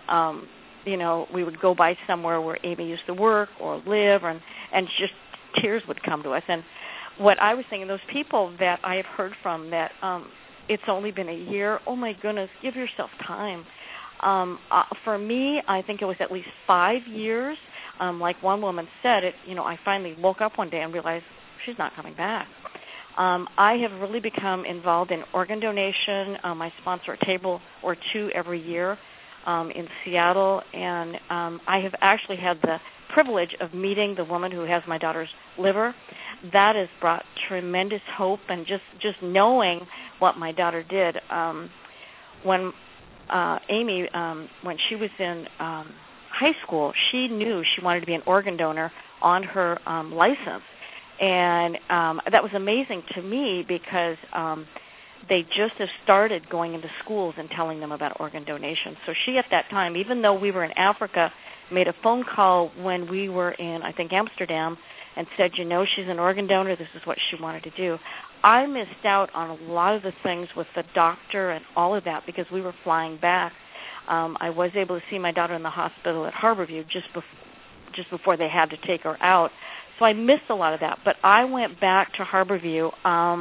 S11: We would go by somewhere where Amy used to work or live, and just tears would come to us. And what I was thinking, those people that I have heard from that it's only been a year, oh my goodness, give yourself time. For me, I think it was at least 5 years. Like one woman said, I finally woke up one day and realized she's not coming back. I have really become involved in organ donation. I sponsor a table or two every year in Seattle, and I have actually had the privilege of meeting the woman who has my daughter's liver. That has brought tremendous hope, and just knowing what my daughter did. When Amy, when she was in high school, she knew she wanted to be an organ donor on her license. And that was amazing to me because they just have started going into schools and telling them about organ donation. So she, at that time, even though we were in Africa, made a phone call when we were in, I think, Amsterdam, and said, she's an organ donor, this is what she wanted to do. I missed out on a lot of the things with the doctor and all of that because we were flying back. I was able to see my daughter in the hospital at Harborview just before they had to take her out. So I missed a lot of that. But I went back to Harborview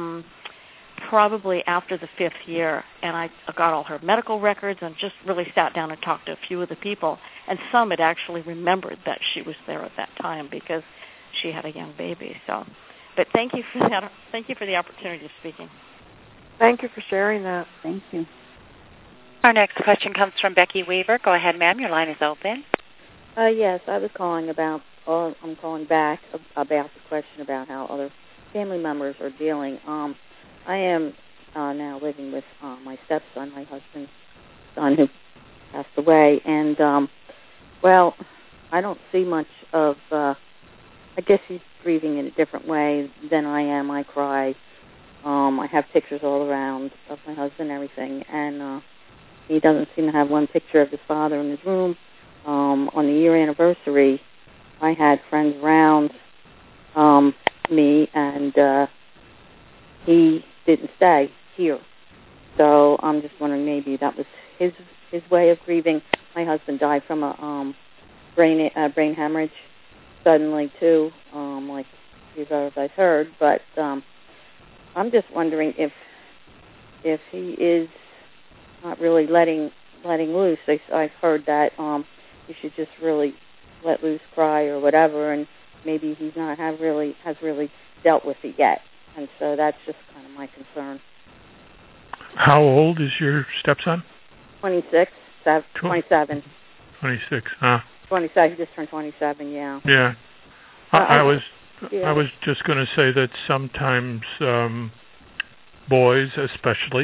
S11: probably after the 5th year, and I got all her medical records and just really sat down and talked to a few of the people. And some had actually remembered that she was there at that time because she had a young baby. So, but thank you for that. Thank you for the opportunity of speaking.
S3: Thank you for sharing that.
S2: Thank you.
S1: Our next question comes from Becky Weaver. Go ahead, ma'am. Your line is open.
S5: Yes, I was calling I'm calling back about the question about how other family members are dealing. I am now living with my stepson, my husband's son, who passed away, and I don't see much of. I guess he's grieving in a different way than I am. I cry. I have pictures all around of my husband and everything, and he doesn't seem to have one picture of his father in his room. On the year anniversary, I had friends around me, and he didn't stay here. So I'm just wondering, maybe that was his way of grieving. My husband died from a brain hemorrhage suddenly too, like you guys heard. But I'm just wondering if he is not really letting loose. I've heard that you should just really let loose, cry or whatever, and maybe he's not has really dealt with it yet. And so that's just kind of my concern.
S4: How old is your stepson?
S5: 27.
S4: 26, huh?
S5: 27. He just turned 27. Yeah.
S4: Yeah. I was just going to say that sometimes boys, especially,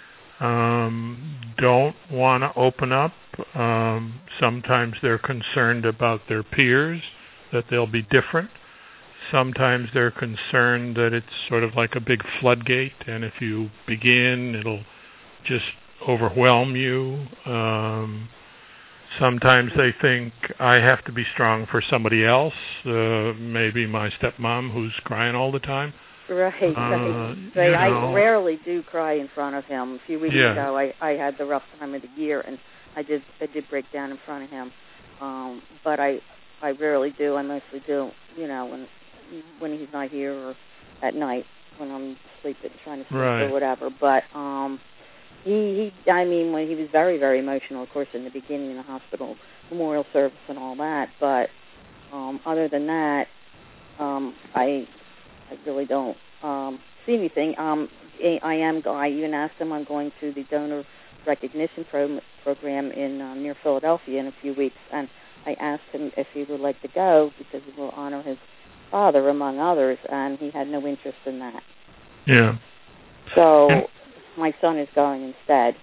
S4: don't want to open up. Sometimes they're concerned about their peers, that they'll be different. Sometimes they're concerned that it's sort of like a big floodgate, and if you begin, it'll just overwhelm you. Sometimes they think, I have to be strong for somebody else, maybe my stepmom who's crying all the time.
S5: Right. I rarely do cry in front of him. A few weeks ago, I had the rough time of the year, and I did break down in front of him. but I rarely do. I mostly do, when he's not here or at night when I'm sleeping, trying to sleep or whatever. But when he was very, very emotional, of course, in the beginning in the hospital memorial service and all that. But other than that, I really don't see anything. I even asked him. I'm going to the donor recognition program in near Philadelphia in a few weeks, and I asked him if he would like to go because it will honor his father, among others, and he had no interest in that.
S4: Yeah.
S5: So my son is going instead.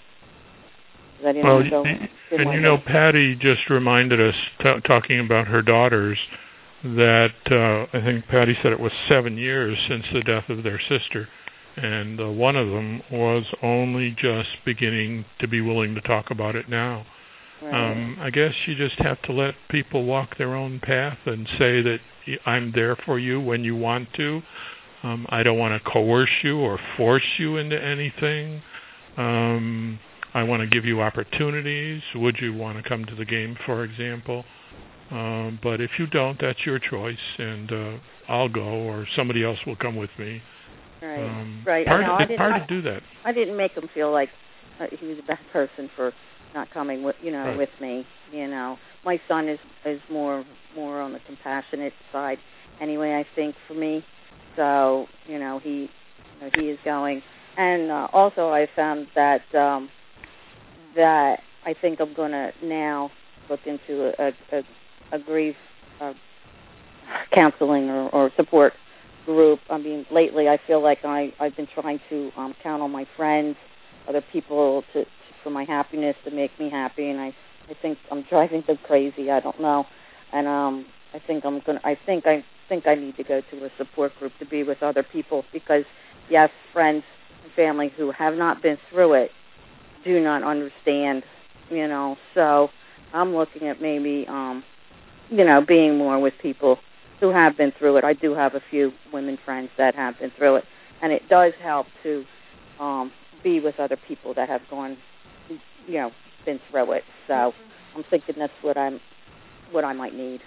S4: Patty just reminded us, talking about her daughters, that I think Patty said it was 7 years since the death of their sister, and one of them was only just beginning to be willing to talk about it now. Right. I guess you just have to let people walk their own path and say that I'm there for you when you want to. I don't want to coerce you or force you into anything. I want to give you opportunities. Would you want to come to the game, for example? But if you don't, that's your choice, and I'll go, or somebody else will come with me.
S5: Right.
S4: It's hard to do that.
S5: I didn't make him feel like he was a bad person for not coming with with me. My son is more on the compassionate side. Anyway, I think for me, so he is going, and also I found that that I think I'm going to now look into a grief counseling or support group. I mean, lately I feel like I've been trying to count on my friends, other people for my happiness, to make me happy, and I think I'm driving them crazy. I don't know, and I think I need to go to a support group to be with other people, because yes, friends and family who have not been through it do not understand, So I'm looking at maybe being more with people who have been through it. I do have a few women friends that have been through it, and it does help to be with other people that have been through it. So I'm thinking that's what I might need.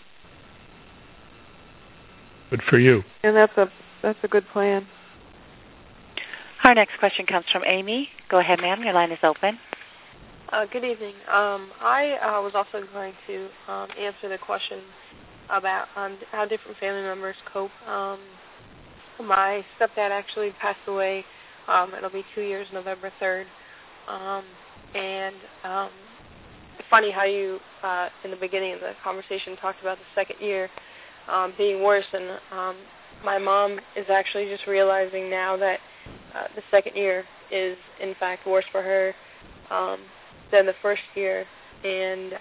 S4: Good for you.
S3: And that's a good plan.
S1: Our next question comes from Amy. Go ahead, ma'am. Your line is open.
S12: Good evening. I was also going to answer the question about how different family members cope. My stepdad actually passed away. It'll be 2 years, November 3rd. And funny how you, in the beginning of the conversation, talked about the second year being worse. And my mom is actually just realizing now that the second year is, in fact, worse for her than the first year. And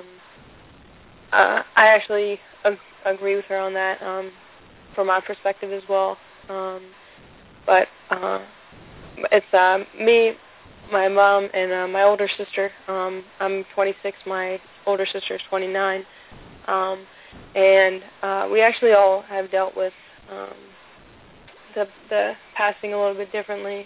S12: I actually agree with her on that from my perspective as well. But it's me, my mom, and my older sister. I'm 26. My older sister is 29. And we actually all have dealt with the passing a little bit differently.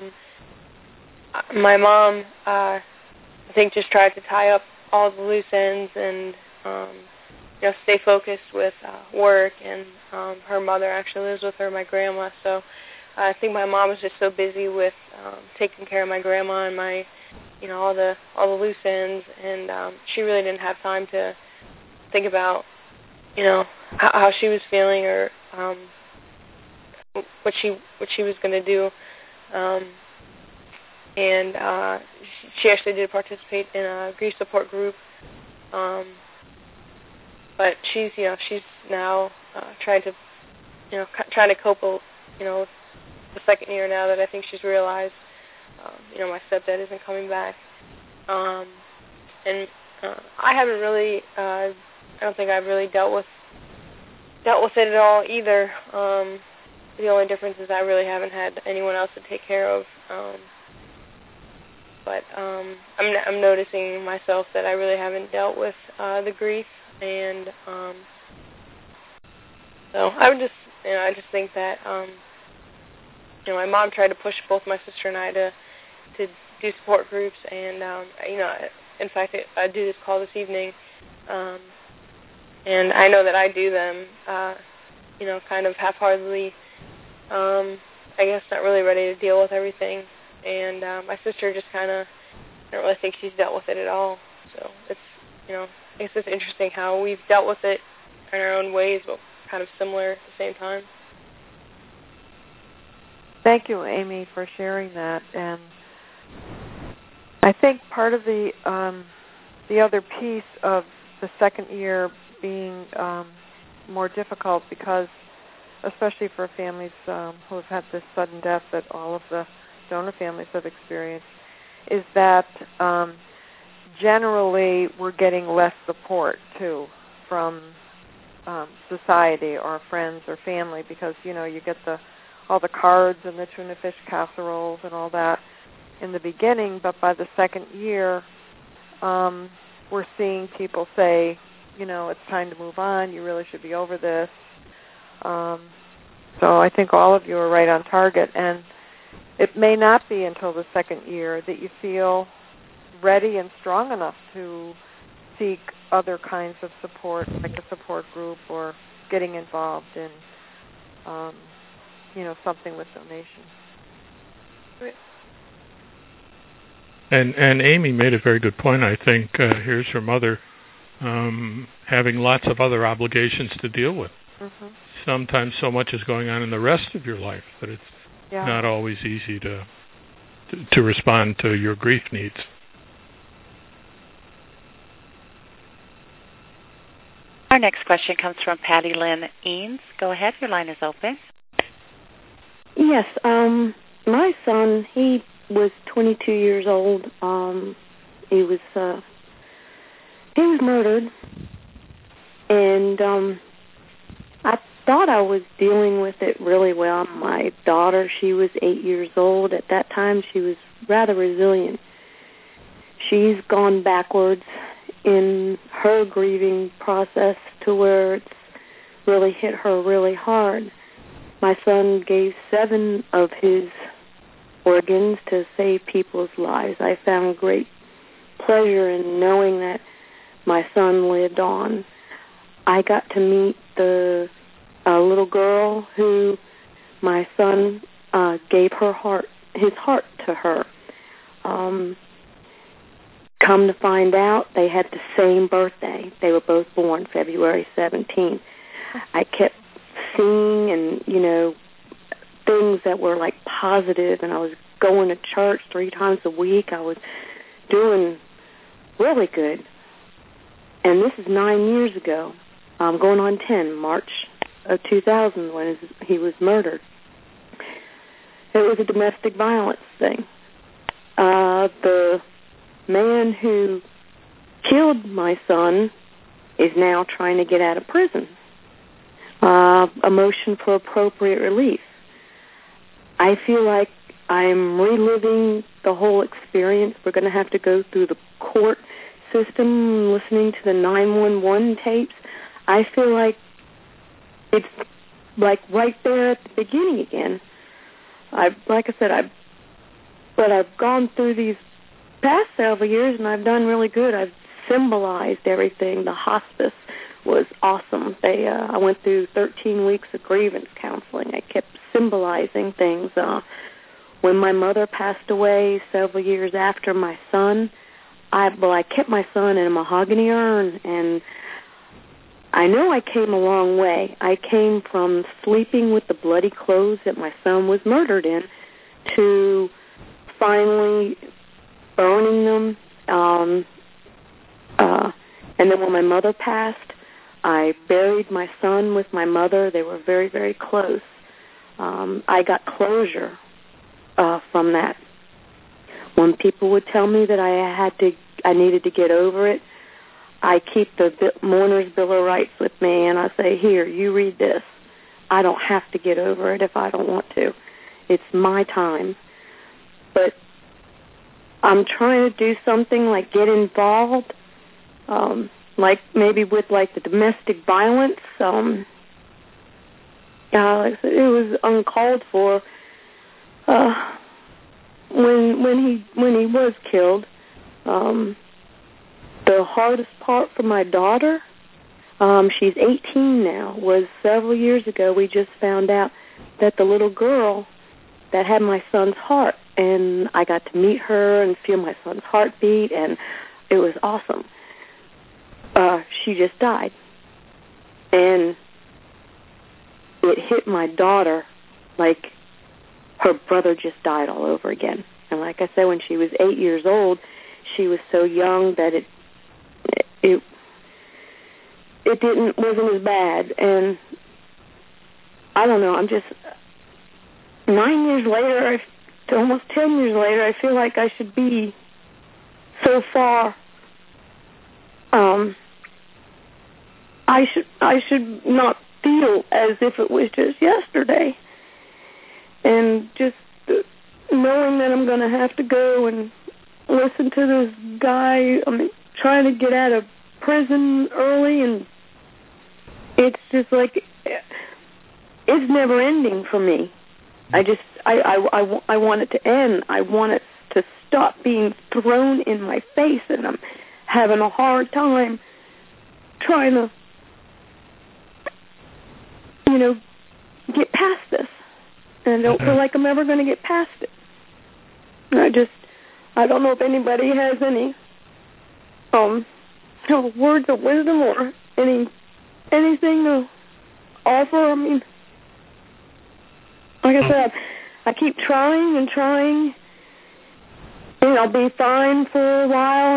S12: My mom, I think, just tried to tie up all the loose ends and stay focused with work. And her mother actually lives with her, my grandma. So I think my mom was just so busy with taking care of my grandma and my, all the loose ends, and she really didn't have time to think about, how she was feeling or what she was going to do. And she actually did participate in a grief support group. But she's now trying to cope, the second year now that I think she's realized, my stepdad isn't coming back. And I haven't really, I don't think I've really dealt with it at all either. The only difference is I really haven't had anyone else to take care of. But I'm noticing myself that I really haven't dealt with the grief, and so I would just, I just think that, my mom tried to push both my sister and I to do support groups, and in fact, I do this call this evening And I know that I do them, kind of half-heartedly. I guess not really ready to deal with everything. And my sister just kind of, I don't really think she's dealt with it at all. So it's, I guess it's interesting how we've dealt with it in our own ways, but kind of similar at the same time.
S3: Thank you, Amy, for sharing that. And I think part of the other piece of the second year being more difficult, because especially for families who have had this sudden death that all of the donor families have experienced, is that generally we're getting less support too from society or friends or family, because you get all the cards and the tuna fish casseroles and all that in the beginning, but by the second year we're seeing people say, it's time to move on, you really should be over this. So I think all of you are right on target, and it may not be until the second year that you feel ready and strong enough to seek other kinds of support, like a support group or getting involved in, something with donation.
S4: And Amy made a very good point. I think here's her mother having lots of other obligations to deal with.
S3: Mm-hmm.
S4: Sometimes so much is going on in the rest of your life that it's not always easy to respond to your grief needs.
S1: Our next question comes from Patty Lynn Eanes. Go ahead. Your line is open.
S13: Yes. My son, he was 22 years old. He was murdered, and I thought I was dealing with it really well. My daughter, she was 8 years old. At that time, she was rather resilient. She's gone backwards in her grieving process to where it's really hit her really hard. My son gave 7 of his organs to save people's lives. I found great pleasure in knowing that my son lived on. I got to meet the little girl who my son gave his heart to her. Come to find out, they had the same birthday. They were both born February 17th. I kept seeing and, things that were like positive, and I was going to church 3 times a week. I was doing really good. And this is 9 years ago. I'm going on 10, March of 2000, when he was murdered. It was a domestic violence thing. The man who killed my son is now trying to get out of prison. A motion for appropriate relief. I feel like I'm reliving the whole experience. We're going to have to go through the court system, listening to the 911 tapes. I feel like it's like right there at the beginning again. I've gone through these past several years, and I've done really good. I've symbolized everything. The hospice was awesome. I went through 13 weeks of grievance counseling. I kept symbolizing things. When my mother passed away several years after my son, I kept my son in a mahogany urn, and I know I came a long way. I came from sleeping with the bloody clothes that my son was murdered in to finally burning them. And then when my mother passed, I buried my son with my mother. They were very, very close. I got closure from that. When people would tell me that I needed to get over it, I keep the Mourner's Bill of Rights with me, and I say, here, you read this. I don't have to get over it if I don't want to. It's my time. But I'm trying to do something like get involved, like maybe with like the domestic violence. Like I said, it was uncalled for when he was killed. the hardest part for my daughter, she's 18 now, was several years ago we just found out that the little girl that had my son's heart, and I got to meet her and feel my son's heartbeat, and it was awesome. She just died. And it hit my daughter like her brother just died all over again. And like I said, when she was 8 years old, she was so young that it wasn't as bad. And I don't know, I'm just 9 years later, almost 10 years later, I feel like I should be so far. I should not feel as if it was just yesterday, and just knowing that I'm going to have to go and listen to this guy. Trying to get out of prison early, and it's just like it's never ending for me. I want it to end. I want it to stop being thrown in my face, and I'm having a hard time trying to, get past this. And I don't feel like I'm ever going to get past it. I don't know if anybody has any words of wisdom or anything to offer. Like I said, I keep trying and trying, and I'll be fine for a while,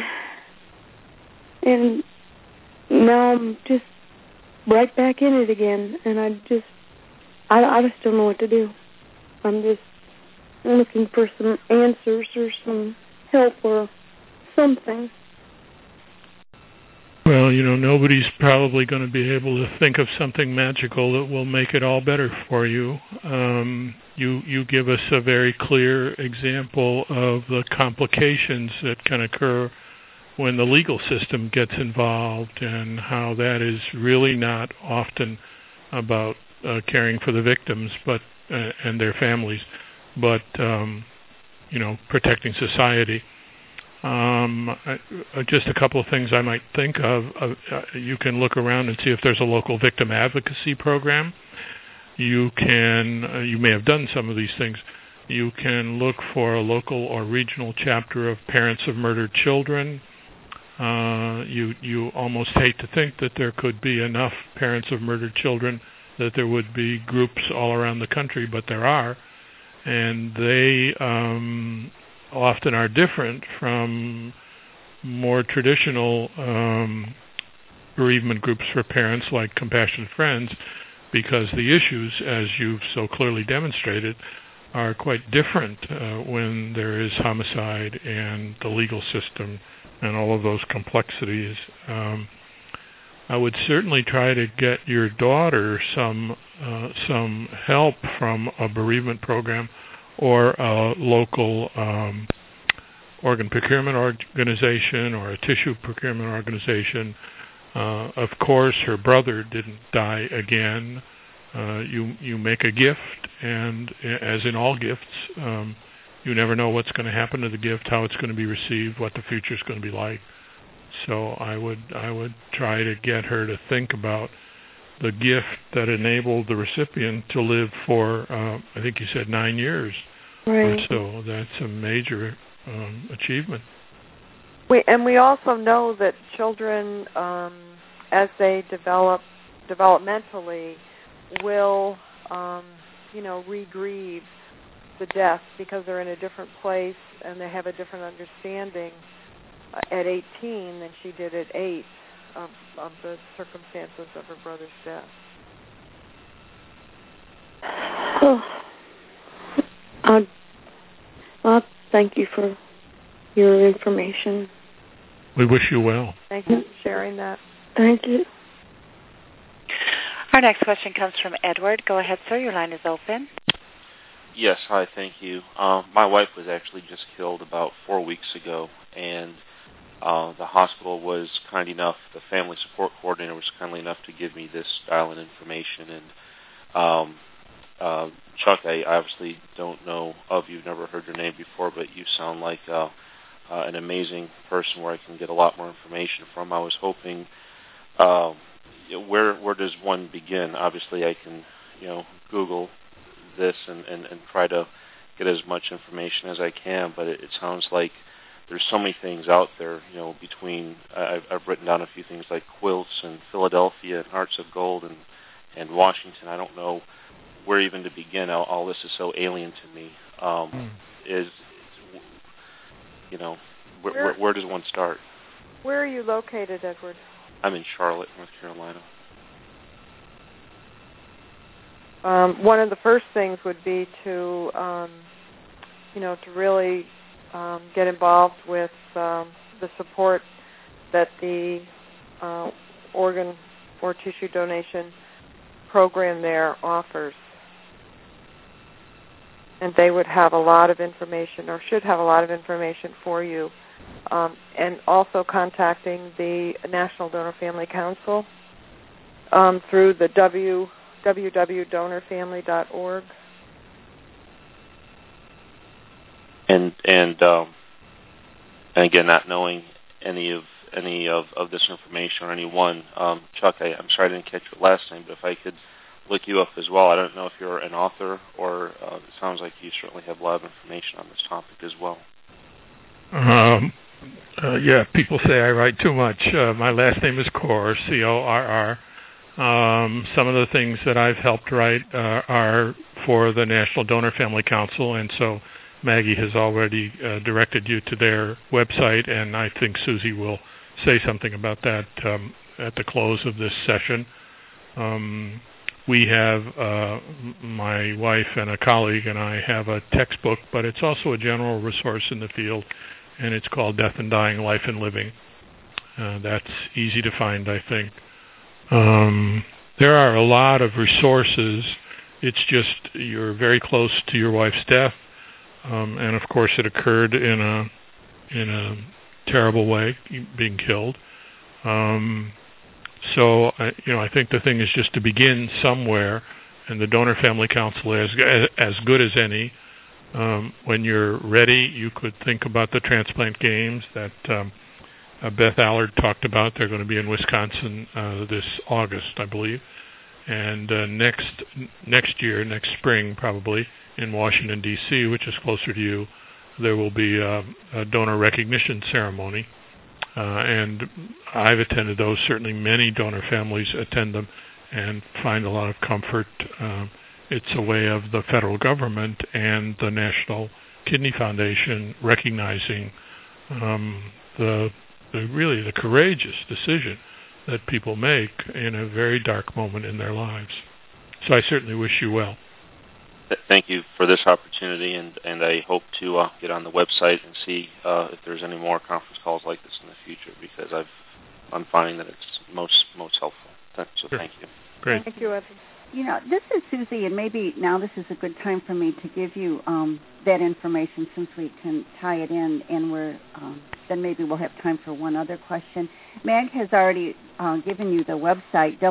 S13: and now I'm just right back in it again, and I just don't know what to do. I'm just looking for some answers or some help or something.
S4: Well, nobody's probably going to be able to think of something magical that will make it all better for you. You give us a very clear example of the complications that can occur when the legal system gets involved, and how that is really not often about caring for the victims and their families, but protecting society. Just a couple of things I might think of. You can look around and see if there's a local victim advocacy program. You may have done some of these things. You can look for a local or regional chapter of Parents of Murdered Children. You almost hate to think that there could be enough parents of murdered children that there would be groups all around the country, but there are, and they often are different from more traditional bereavement groups for parents like Compassionate Friends, because the issues, as you've so clearly demonstrated, are quite different when there is homicide and the legal system and all of those complexities. I would certainly try to get your daughter some help from a bereavement program or a local organ procurement organization or a tissue procurement organization. Of course, her brother didn't die again. You make a gift, and as in all gifts, you never know what's going to happen to the gift, how it's going to be received, what the future is going to be like. So I would try to get her to think about the gift that enabled the recipient to live for, I think you said 9 years or so. That's a major achievement.
S3: We also know that children, as they develop developmentally, will, re-grieve the death because they're in a different place and they have a different understanding at 18 than she did at 8 of the circumstances of her brother's death.
S13: Well, thank you for your information.
S4: We wish you well.
S3: Thank you for sharing that.
S13: Thank you.
S1: Our next question comes from Edward. Go ahead, sir. Your line is open.
S14: Yes, hi, thank you. My wife was actually just killed about 4 weeks ago, and the hospital was kind enough, the family support coordinator was kindly enough to give me this dial-in information. And Chuck, I obviously don't know of you, never heard your name before, but you sound like a an amazing person where I can get a lot more information from. I was hoping, where does one begin? Obviously, I can, Google this and try to get as much information as I can, but it sounds like there's so many things out there, between, I've written down a few things like quilts and Philadelphia and Hearts of Gold and Washington. I don't know where even to begin. All this is so alien to me. Where does one start?
S3: Where are you located, Edward?
S14: I'm in Charlotte, North Carolina.
S3: One of the first things would be to really get involved with the support that the organ or tissue donation program there offers. And they would have a lot of information, or should have a lot of information for you. And also contacting the National Donor Family Council through the www.donorfamily.org.
S14: And again, not knowing any of this information or anyone, Chuck, I'm sorry I didn't catch your last name, but if I could look you up as well. I don't know if you're an author or it sounds like you certainly have a lot of information on this topic as well.
S4: Yeah, people say I write too much. My last name is Corr, C-O-R-R. Some of the things that I've helped write are for the National Donor Family Council, and so Maggie has already directed you to their website, and I think Susie will say something about that at the close of this session. We have, my wife and a colleague and I have a textbook, but it's also a general resource in the field, and it's called Death and Dying, Life and Living. That's easy to find, I think. There are a lot of resources. It's just you're very close to your wife's death, and of course it occurred in a terrible way, being killed. So, I think the thing is just to begin somewhere, and the Donor Family Council is as good as any. When you're ready, you could think about the transplant games that Beth Allard talked about. They're going to be in Wisconsin this August, I believe. And next spring probably, in Washington, D.C., which is closer to you, there will be a donor recognition ceremony. And I've attended those. Certainly many donor families attend them and find a lot of comfort. It's a way of the federal government and the National Kidney Foundation recognizing the courageous decision that people make in a very dark moment in their lives. So I certainly wish you well.
S14: Thank you for this opportunity, and I hope to get on the website and see if there's any more conference calls like this in the future, because I'm finding that it's most helpful. So
S4: sure.
S14: Thank you.
S4: Great.
S3: Thank you, Evan.
S2: This is Susie, and maybe now this is a good time for me to give you that information, since we can tie it in, and then maybe we'll have time for one other question. Mag has already given you the website,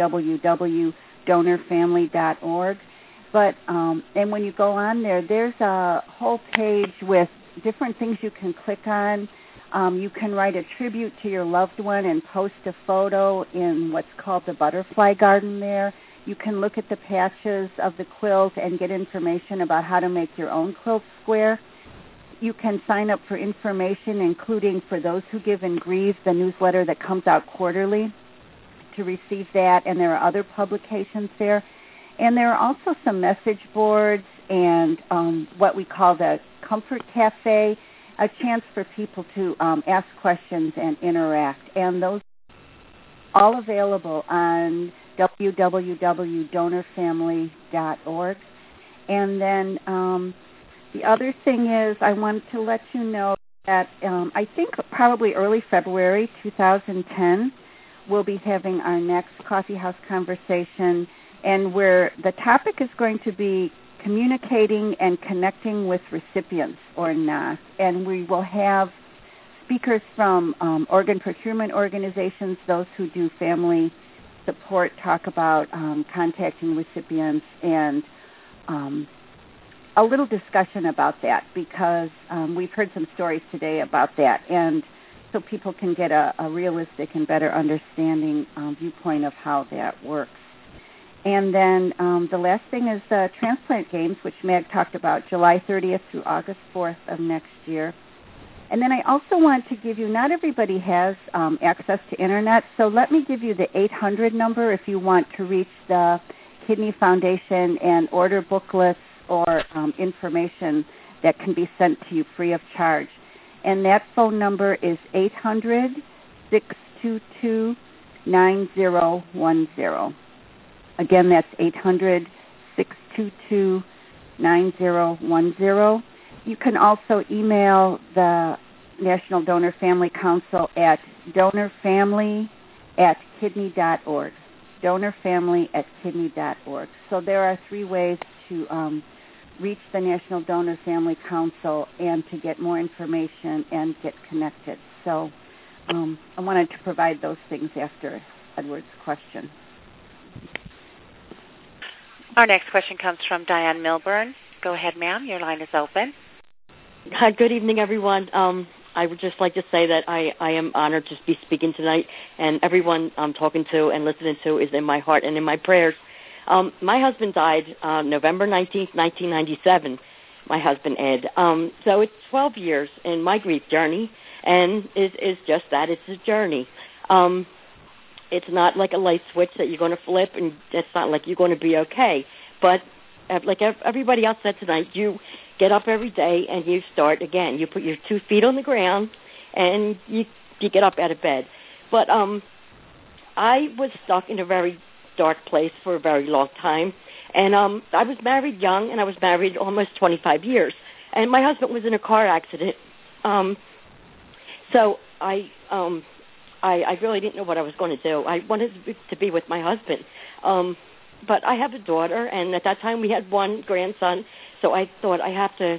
S2: www.donorfamily.org. But and when you go on there, there's a whole page with different things you can click on. You can write a tribute to your loved one and post a photo in what's called the butterfly garden there. You can look at the patches of the quilt and get information about how to make your own quilt square. You can sign up for information, including For Those Who Give and Grieve, the newsletter that comes out quarterly, to receive that, and there are other publications there. And there are also some message boards and what we call the Comfort Cafe, a chance for people to ask questions and interact. And those are all available on www.donorfamily.org. And then the other thing is I wanted to let you know that I think probably early February 2010, we'll be having our next Coffee House conversation, and where the topic is going to be communicating and connecting with recipients or not. And we will have speakers from organ procurement organizations, those who do family support, talk about contacting recipients and a little discussion about that, because we've heard some stories today about that, and so people can get a realistic and better understanding viewpoint of how that works. And then the last thing is the transplant games, which Mag talked about, July 30th through August 4th of next year. And then I also want to give you, not everybody has access to Internet, so let me give you the 800 number if you want to reach the Kidney Foundation and order booklets or information that can be sent to you free of charge. And that phone number is 800-622-9010. Again, that's 800-622-9010. You can also email the National Donor Family Council at donorfamily@kidney.org. donorfamily@kidney.org. So there are 3 ways to reach the National Donor Family Council and to get more information and get connected. So I wanted to provide those things after Edward's question.
S1: Our next question comes from Diane Milburn. Go ahead, ma'am. Your line is open.
S15: Hi, good evening, everyone. I would just like to say that I am honored to be speaking tonight, and everyone I'm talking to and listening to is in my heart and in my prayers. My husband died November 19th, 1997, my husband, Ed. So it's 12 years in my grief journey, and it's just that. It's a journey. It's not like a light switch that you're going to flip, and it's not like you're going to be okay. But like everybody else said tonight, you get up every day and you start again. You put your 2 feet on the ground, and you get up out of bed. But I was stuck in a very dark place for a very long time. And I was married young, and I was married almost 25 years. And my husband was in a car accident. So I really didn't know what I was going to do. I wanted to be with my husband. But I have a daughter, and at that time we had one grandson. So I thought I have to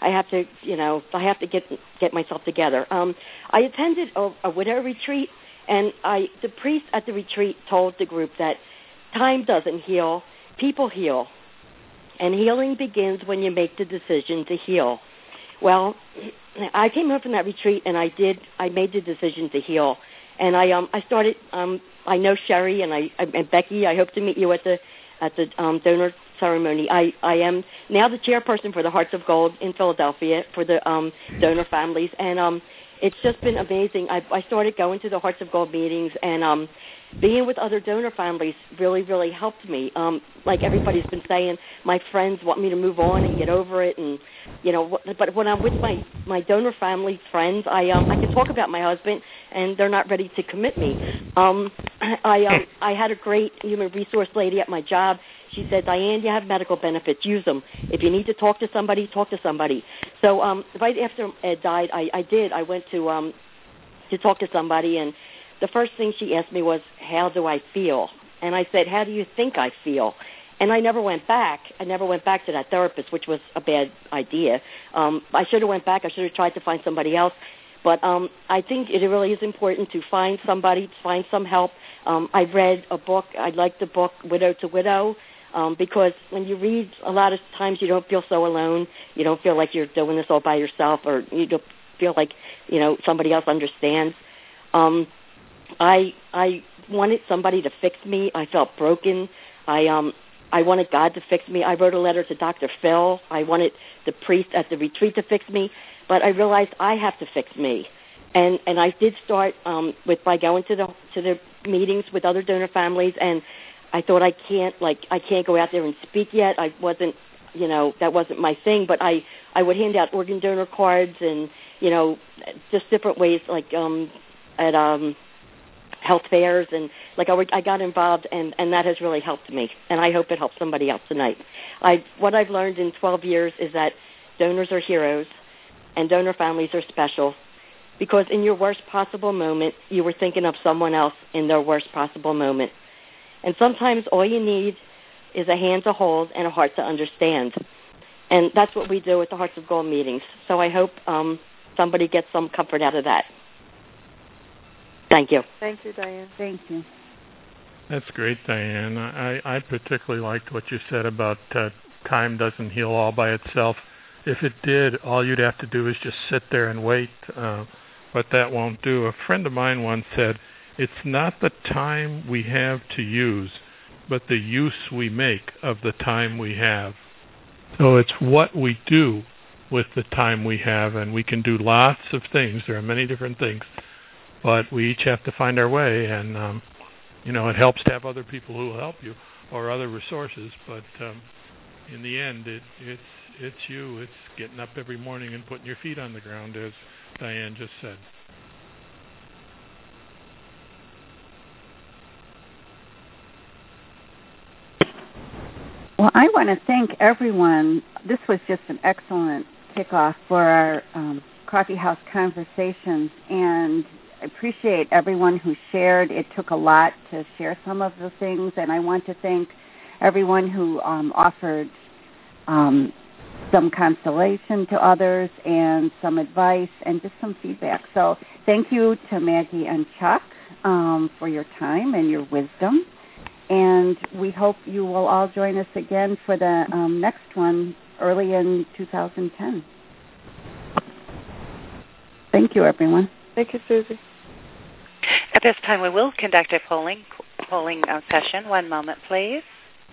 S15: get myself together. I attended a widow retreat, and the priest at the retreat told the group that time doesn't heal, people heal. And healing begins when you make the decision to heal. Well, I came home from that retreat, and I made the decision to heal. And I started. I know Sherry and Becky. I hope to meet you at the donor ceremony. I am now the chairperson for the Hearts of Gold in Philadelphia for the donor families, and it's just been amazing. I started going to the Hearts of Gold meetings, and being with other donor families really, really helped me. Like everybody's been saying, my friends want me to move on and get over it, and but when I'm with my donor family friends, I can talk about my husband, and they're not ready to commit me. I had a great human resource lady at my job. She said, Diane, you have medical benefits. Use them. If you need to talk to somebody, talk to somebody. So right after Ed died, I went to talk to somebody, and the first thing she asked me was, how do I feel? And I said, how do you think I feel? And I never went back. I never went back to that therapist, which was a bad idea. I should have went back. I should have tried to find somebody else. But I think it really is important to find somebody, to find some help. I read a book. I like the book Widow to Widow, because when you read, a lot of times you don't feel so alone. You don't feel like you're doing this all by yourself, or you don't feel like somebody else understands. I wanted somebody to fix me. I felt broken. I wanted God to fix me. I wrote a letter to Dr. Phil. I wanted the priest at the retreat to fix me, but I realized I have to fix me. And I did start by going to the meetings with other donor families, and I thought I can't go out there and speak yet. I wasn't, that wasn't my thing, but I would hand out organ donor cards and just different ways, like at health fairs, and I got involved, and that has really helped me, and I hope it helps somebody else tonight. What I've learned in 12 years is that donors are heroes and donor families are special, because in your worst possible moment, you were thinking of someone else in their worst possible moment. And sometimes all you need is a hand to hold and a heart to understand. And that's what we do at the Hearts of Gold meetings. So I hope somebody gets some comfort out of that. Thank you.
S3: Thank you, Diane.
S2: Thank you.
S4: That's great, Diane. I particularly liked what you said about time doesn't heal all by itself. If it did, all you'd have to do is just sit there and wait, but that won't do. A friend of mine once said, it's not the time we have to use, but the use we make of the time we have. So it's what we do with the time we have, and we can do lots of things. There are many different things, but we each have to find our way, and it helps to have other people who will help you or other resources, but in the end, it's you. It's getting up every morning and putting your feet on the ground, as Diane just said.
S2: Well, I want to thank everyone. This was just an excellent kickoff for our Coffee House Conversations, and I appreciate everyone who shared. It took a lot to share some of the things, and I want to thank everyone who offered some consolation to others and some advice and just some feedback. So thank you to Maggie and Chuck for your time and your wisdom. And we hope you will all join us again for the next one early in 2010. Thank you, everyone.
S3: Thank you, Susie.
S1: At this time, we will conduct a polling session. One moment, please.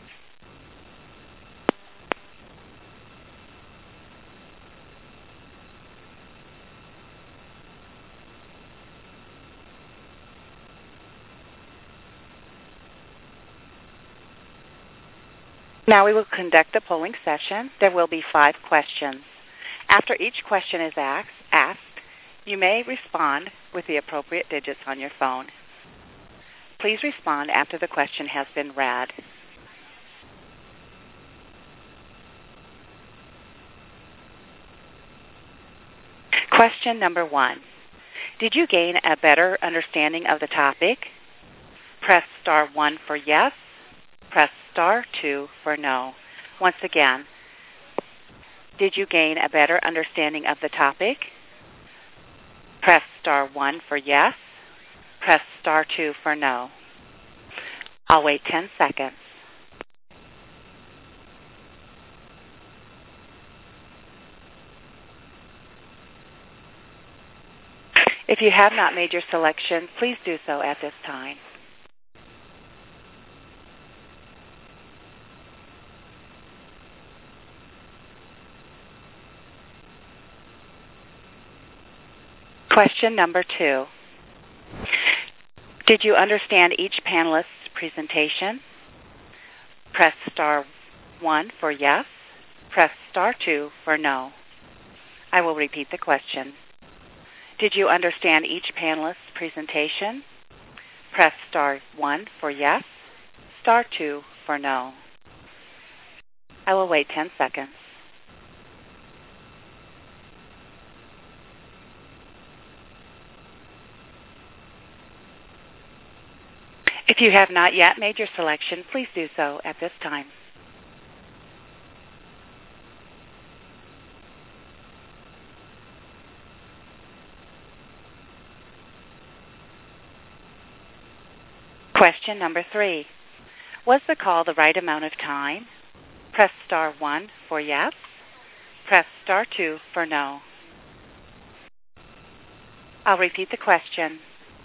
S1: Now we will conduct the polling session. There will be 5 questions. After each question is asked, you may respond with the appropriate digits on your phone. Please respond after the question has been read. Question number 1. Did you gain a better understanding of the topic? Press star 1 for yes. Press star 2 for no. Once again, did you gain a better understanding of the topic? Press star 1 for yes. Press star 2 for no. I'll wait 10 seconds. If you have not made your selection, please do so at this time. Question number 2. Did you understand each panelist's presentation? Press star 1 for yes. Press star 2 for no. I will repeat the question. Did you understand each panelist's presentation? Press star 1 for yes. Star 2 for no. I will wait 10 seconds. If you have not yet made your selection, please do so at this time. Question number 3. Was the call the right amount of time? Press star 1 for yes. Press star 2 for no. I'll repeat the question.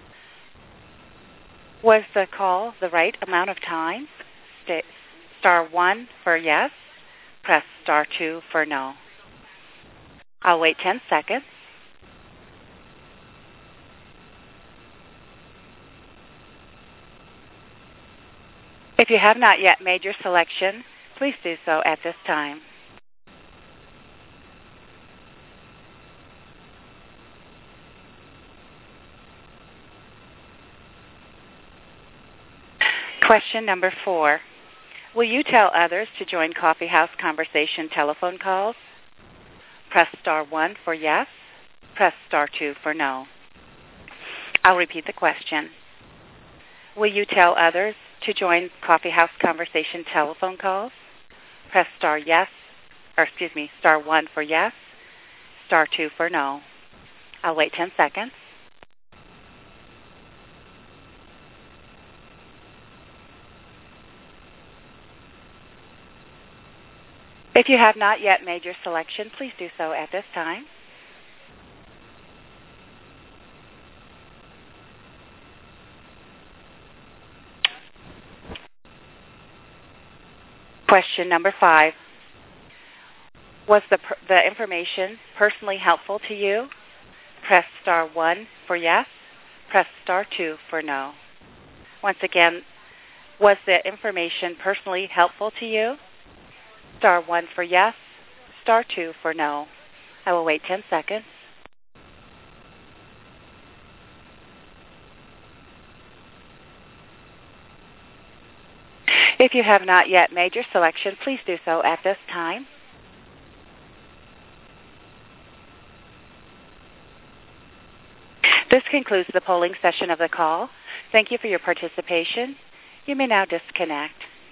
S1: Was the call the right amount of time? Star 1 for yes. Press star 2 for no. I'll wait 10 seconds. If you have not yet made your selection, please do so at this time. Question number 4. Will you tell others to join Coffee House Conversation telephone calls? Press star 1 for yes. Press star 2 for no. I'll repeat the question. Will you tell others to join Coffee House Conversation telephone calls? Press star 1 for yes. Star 2 for no. I'll wait 10 seconds. If you have not yet made your selection, please do so at this time. Question number 5. Was the information personally helpful to you? Press star 1 for yes. Press star 2 for no. Once again, was the information personally helpful to you? Star 1 for yes. Star 2 for no. I will wait 10 seconds. If you have not yet made your selection, please do so at this time. This concludes the polling session of the call. Thank you for your participation. You may now disconnect.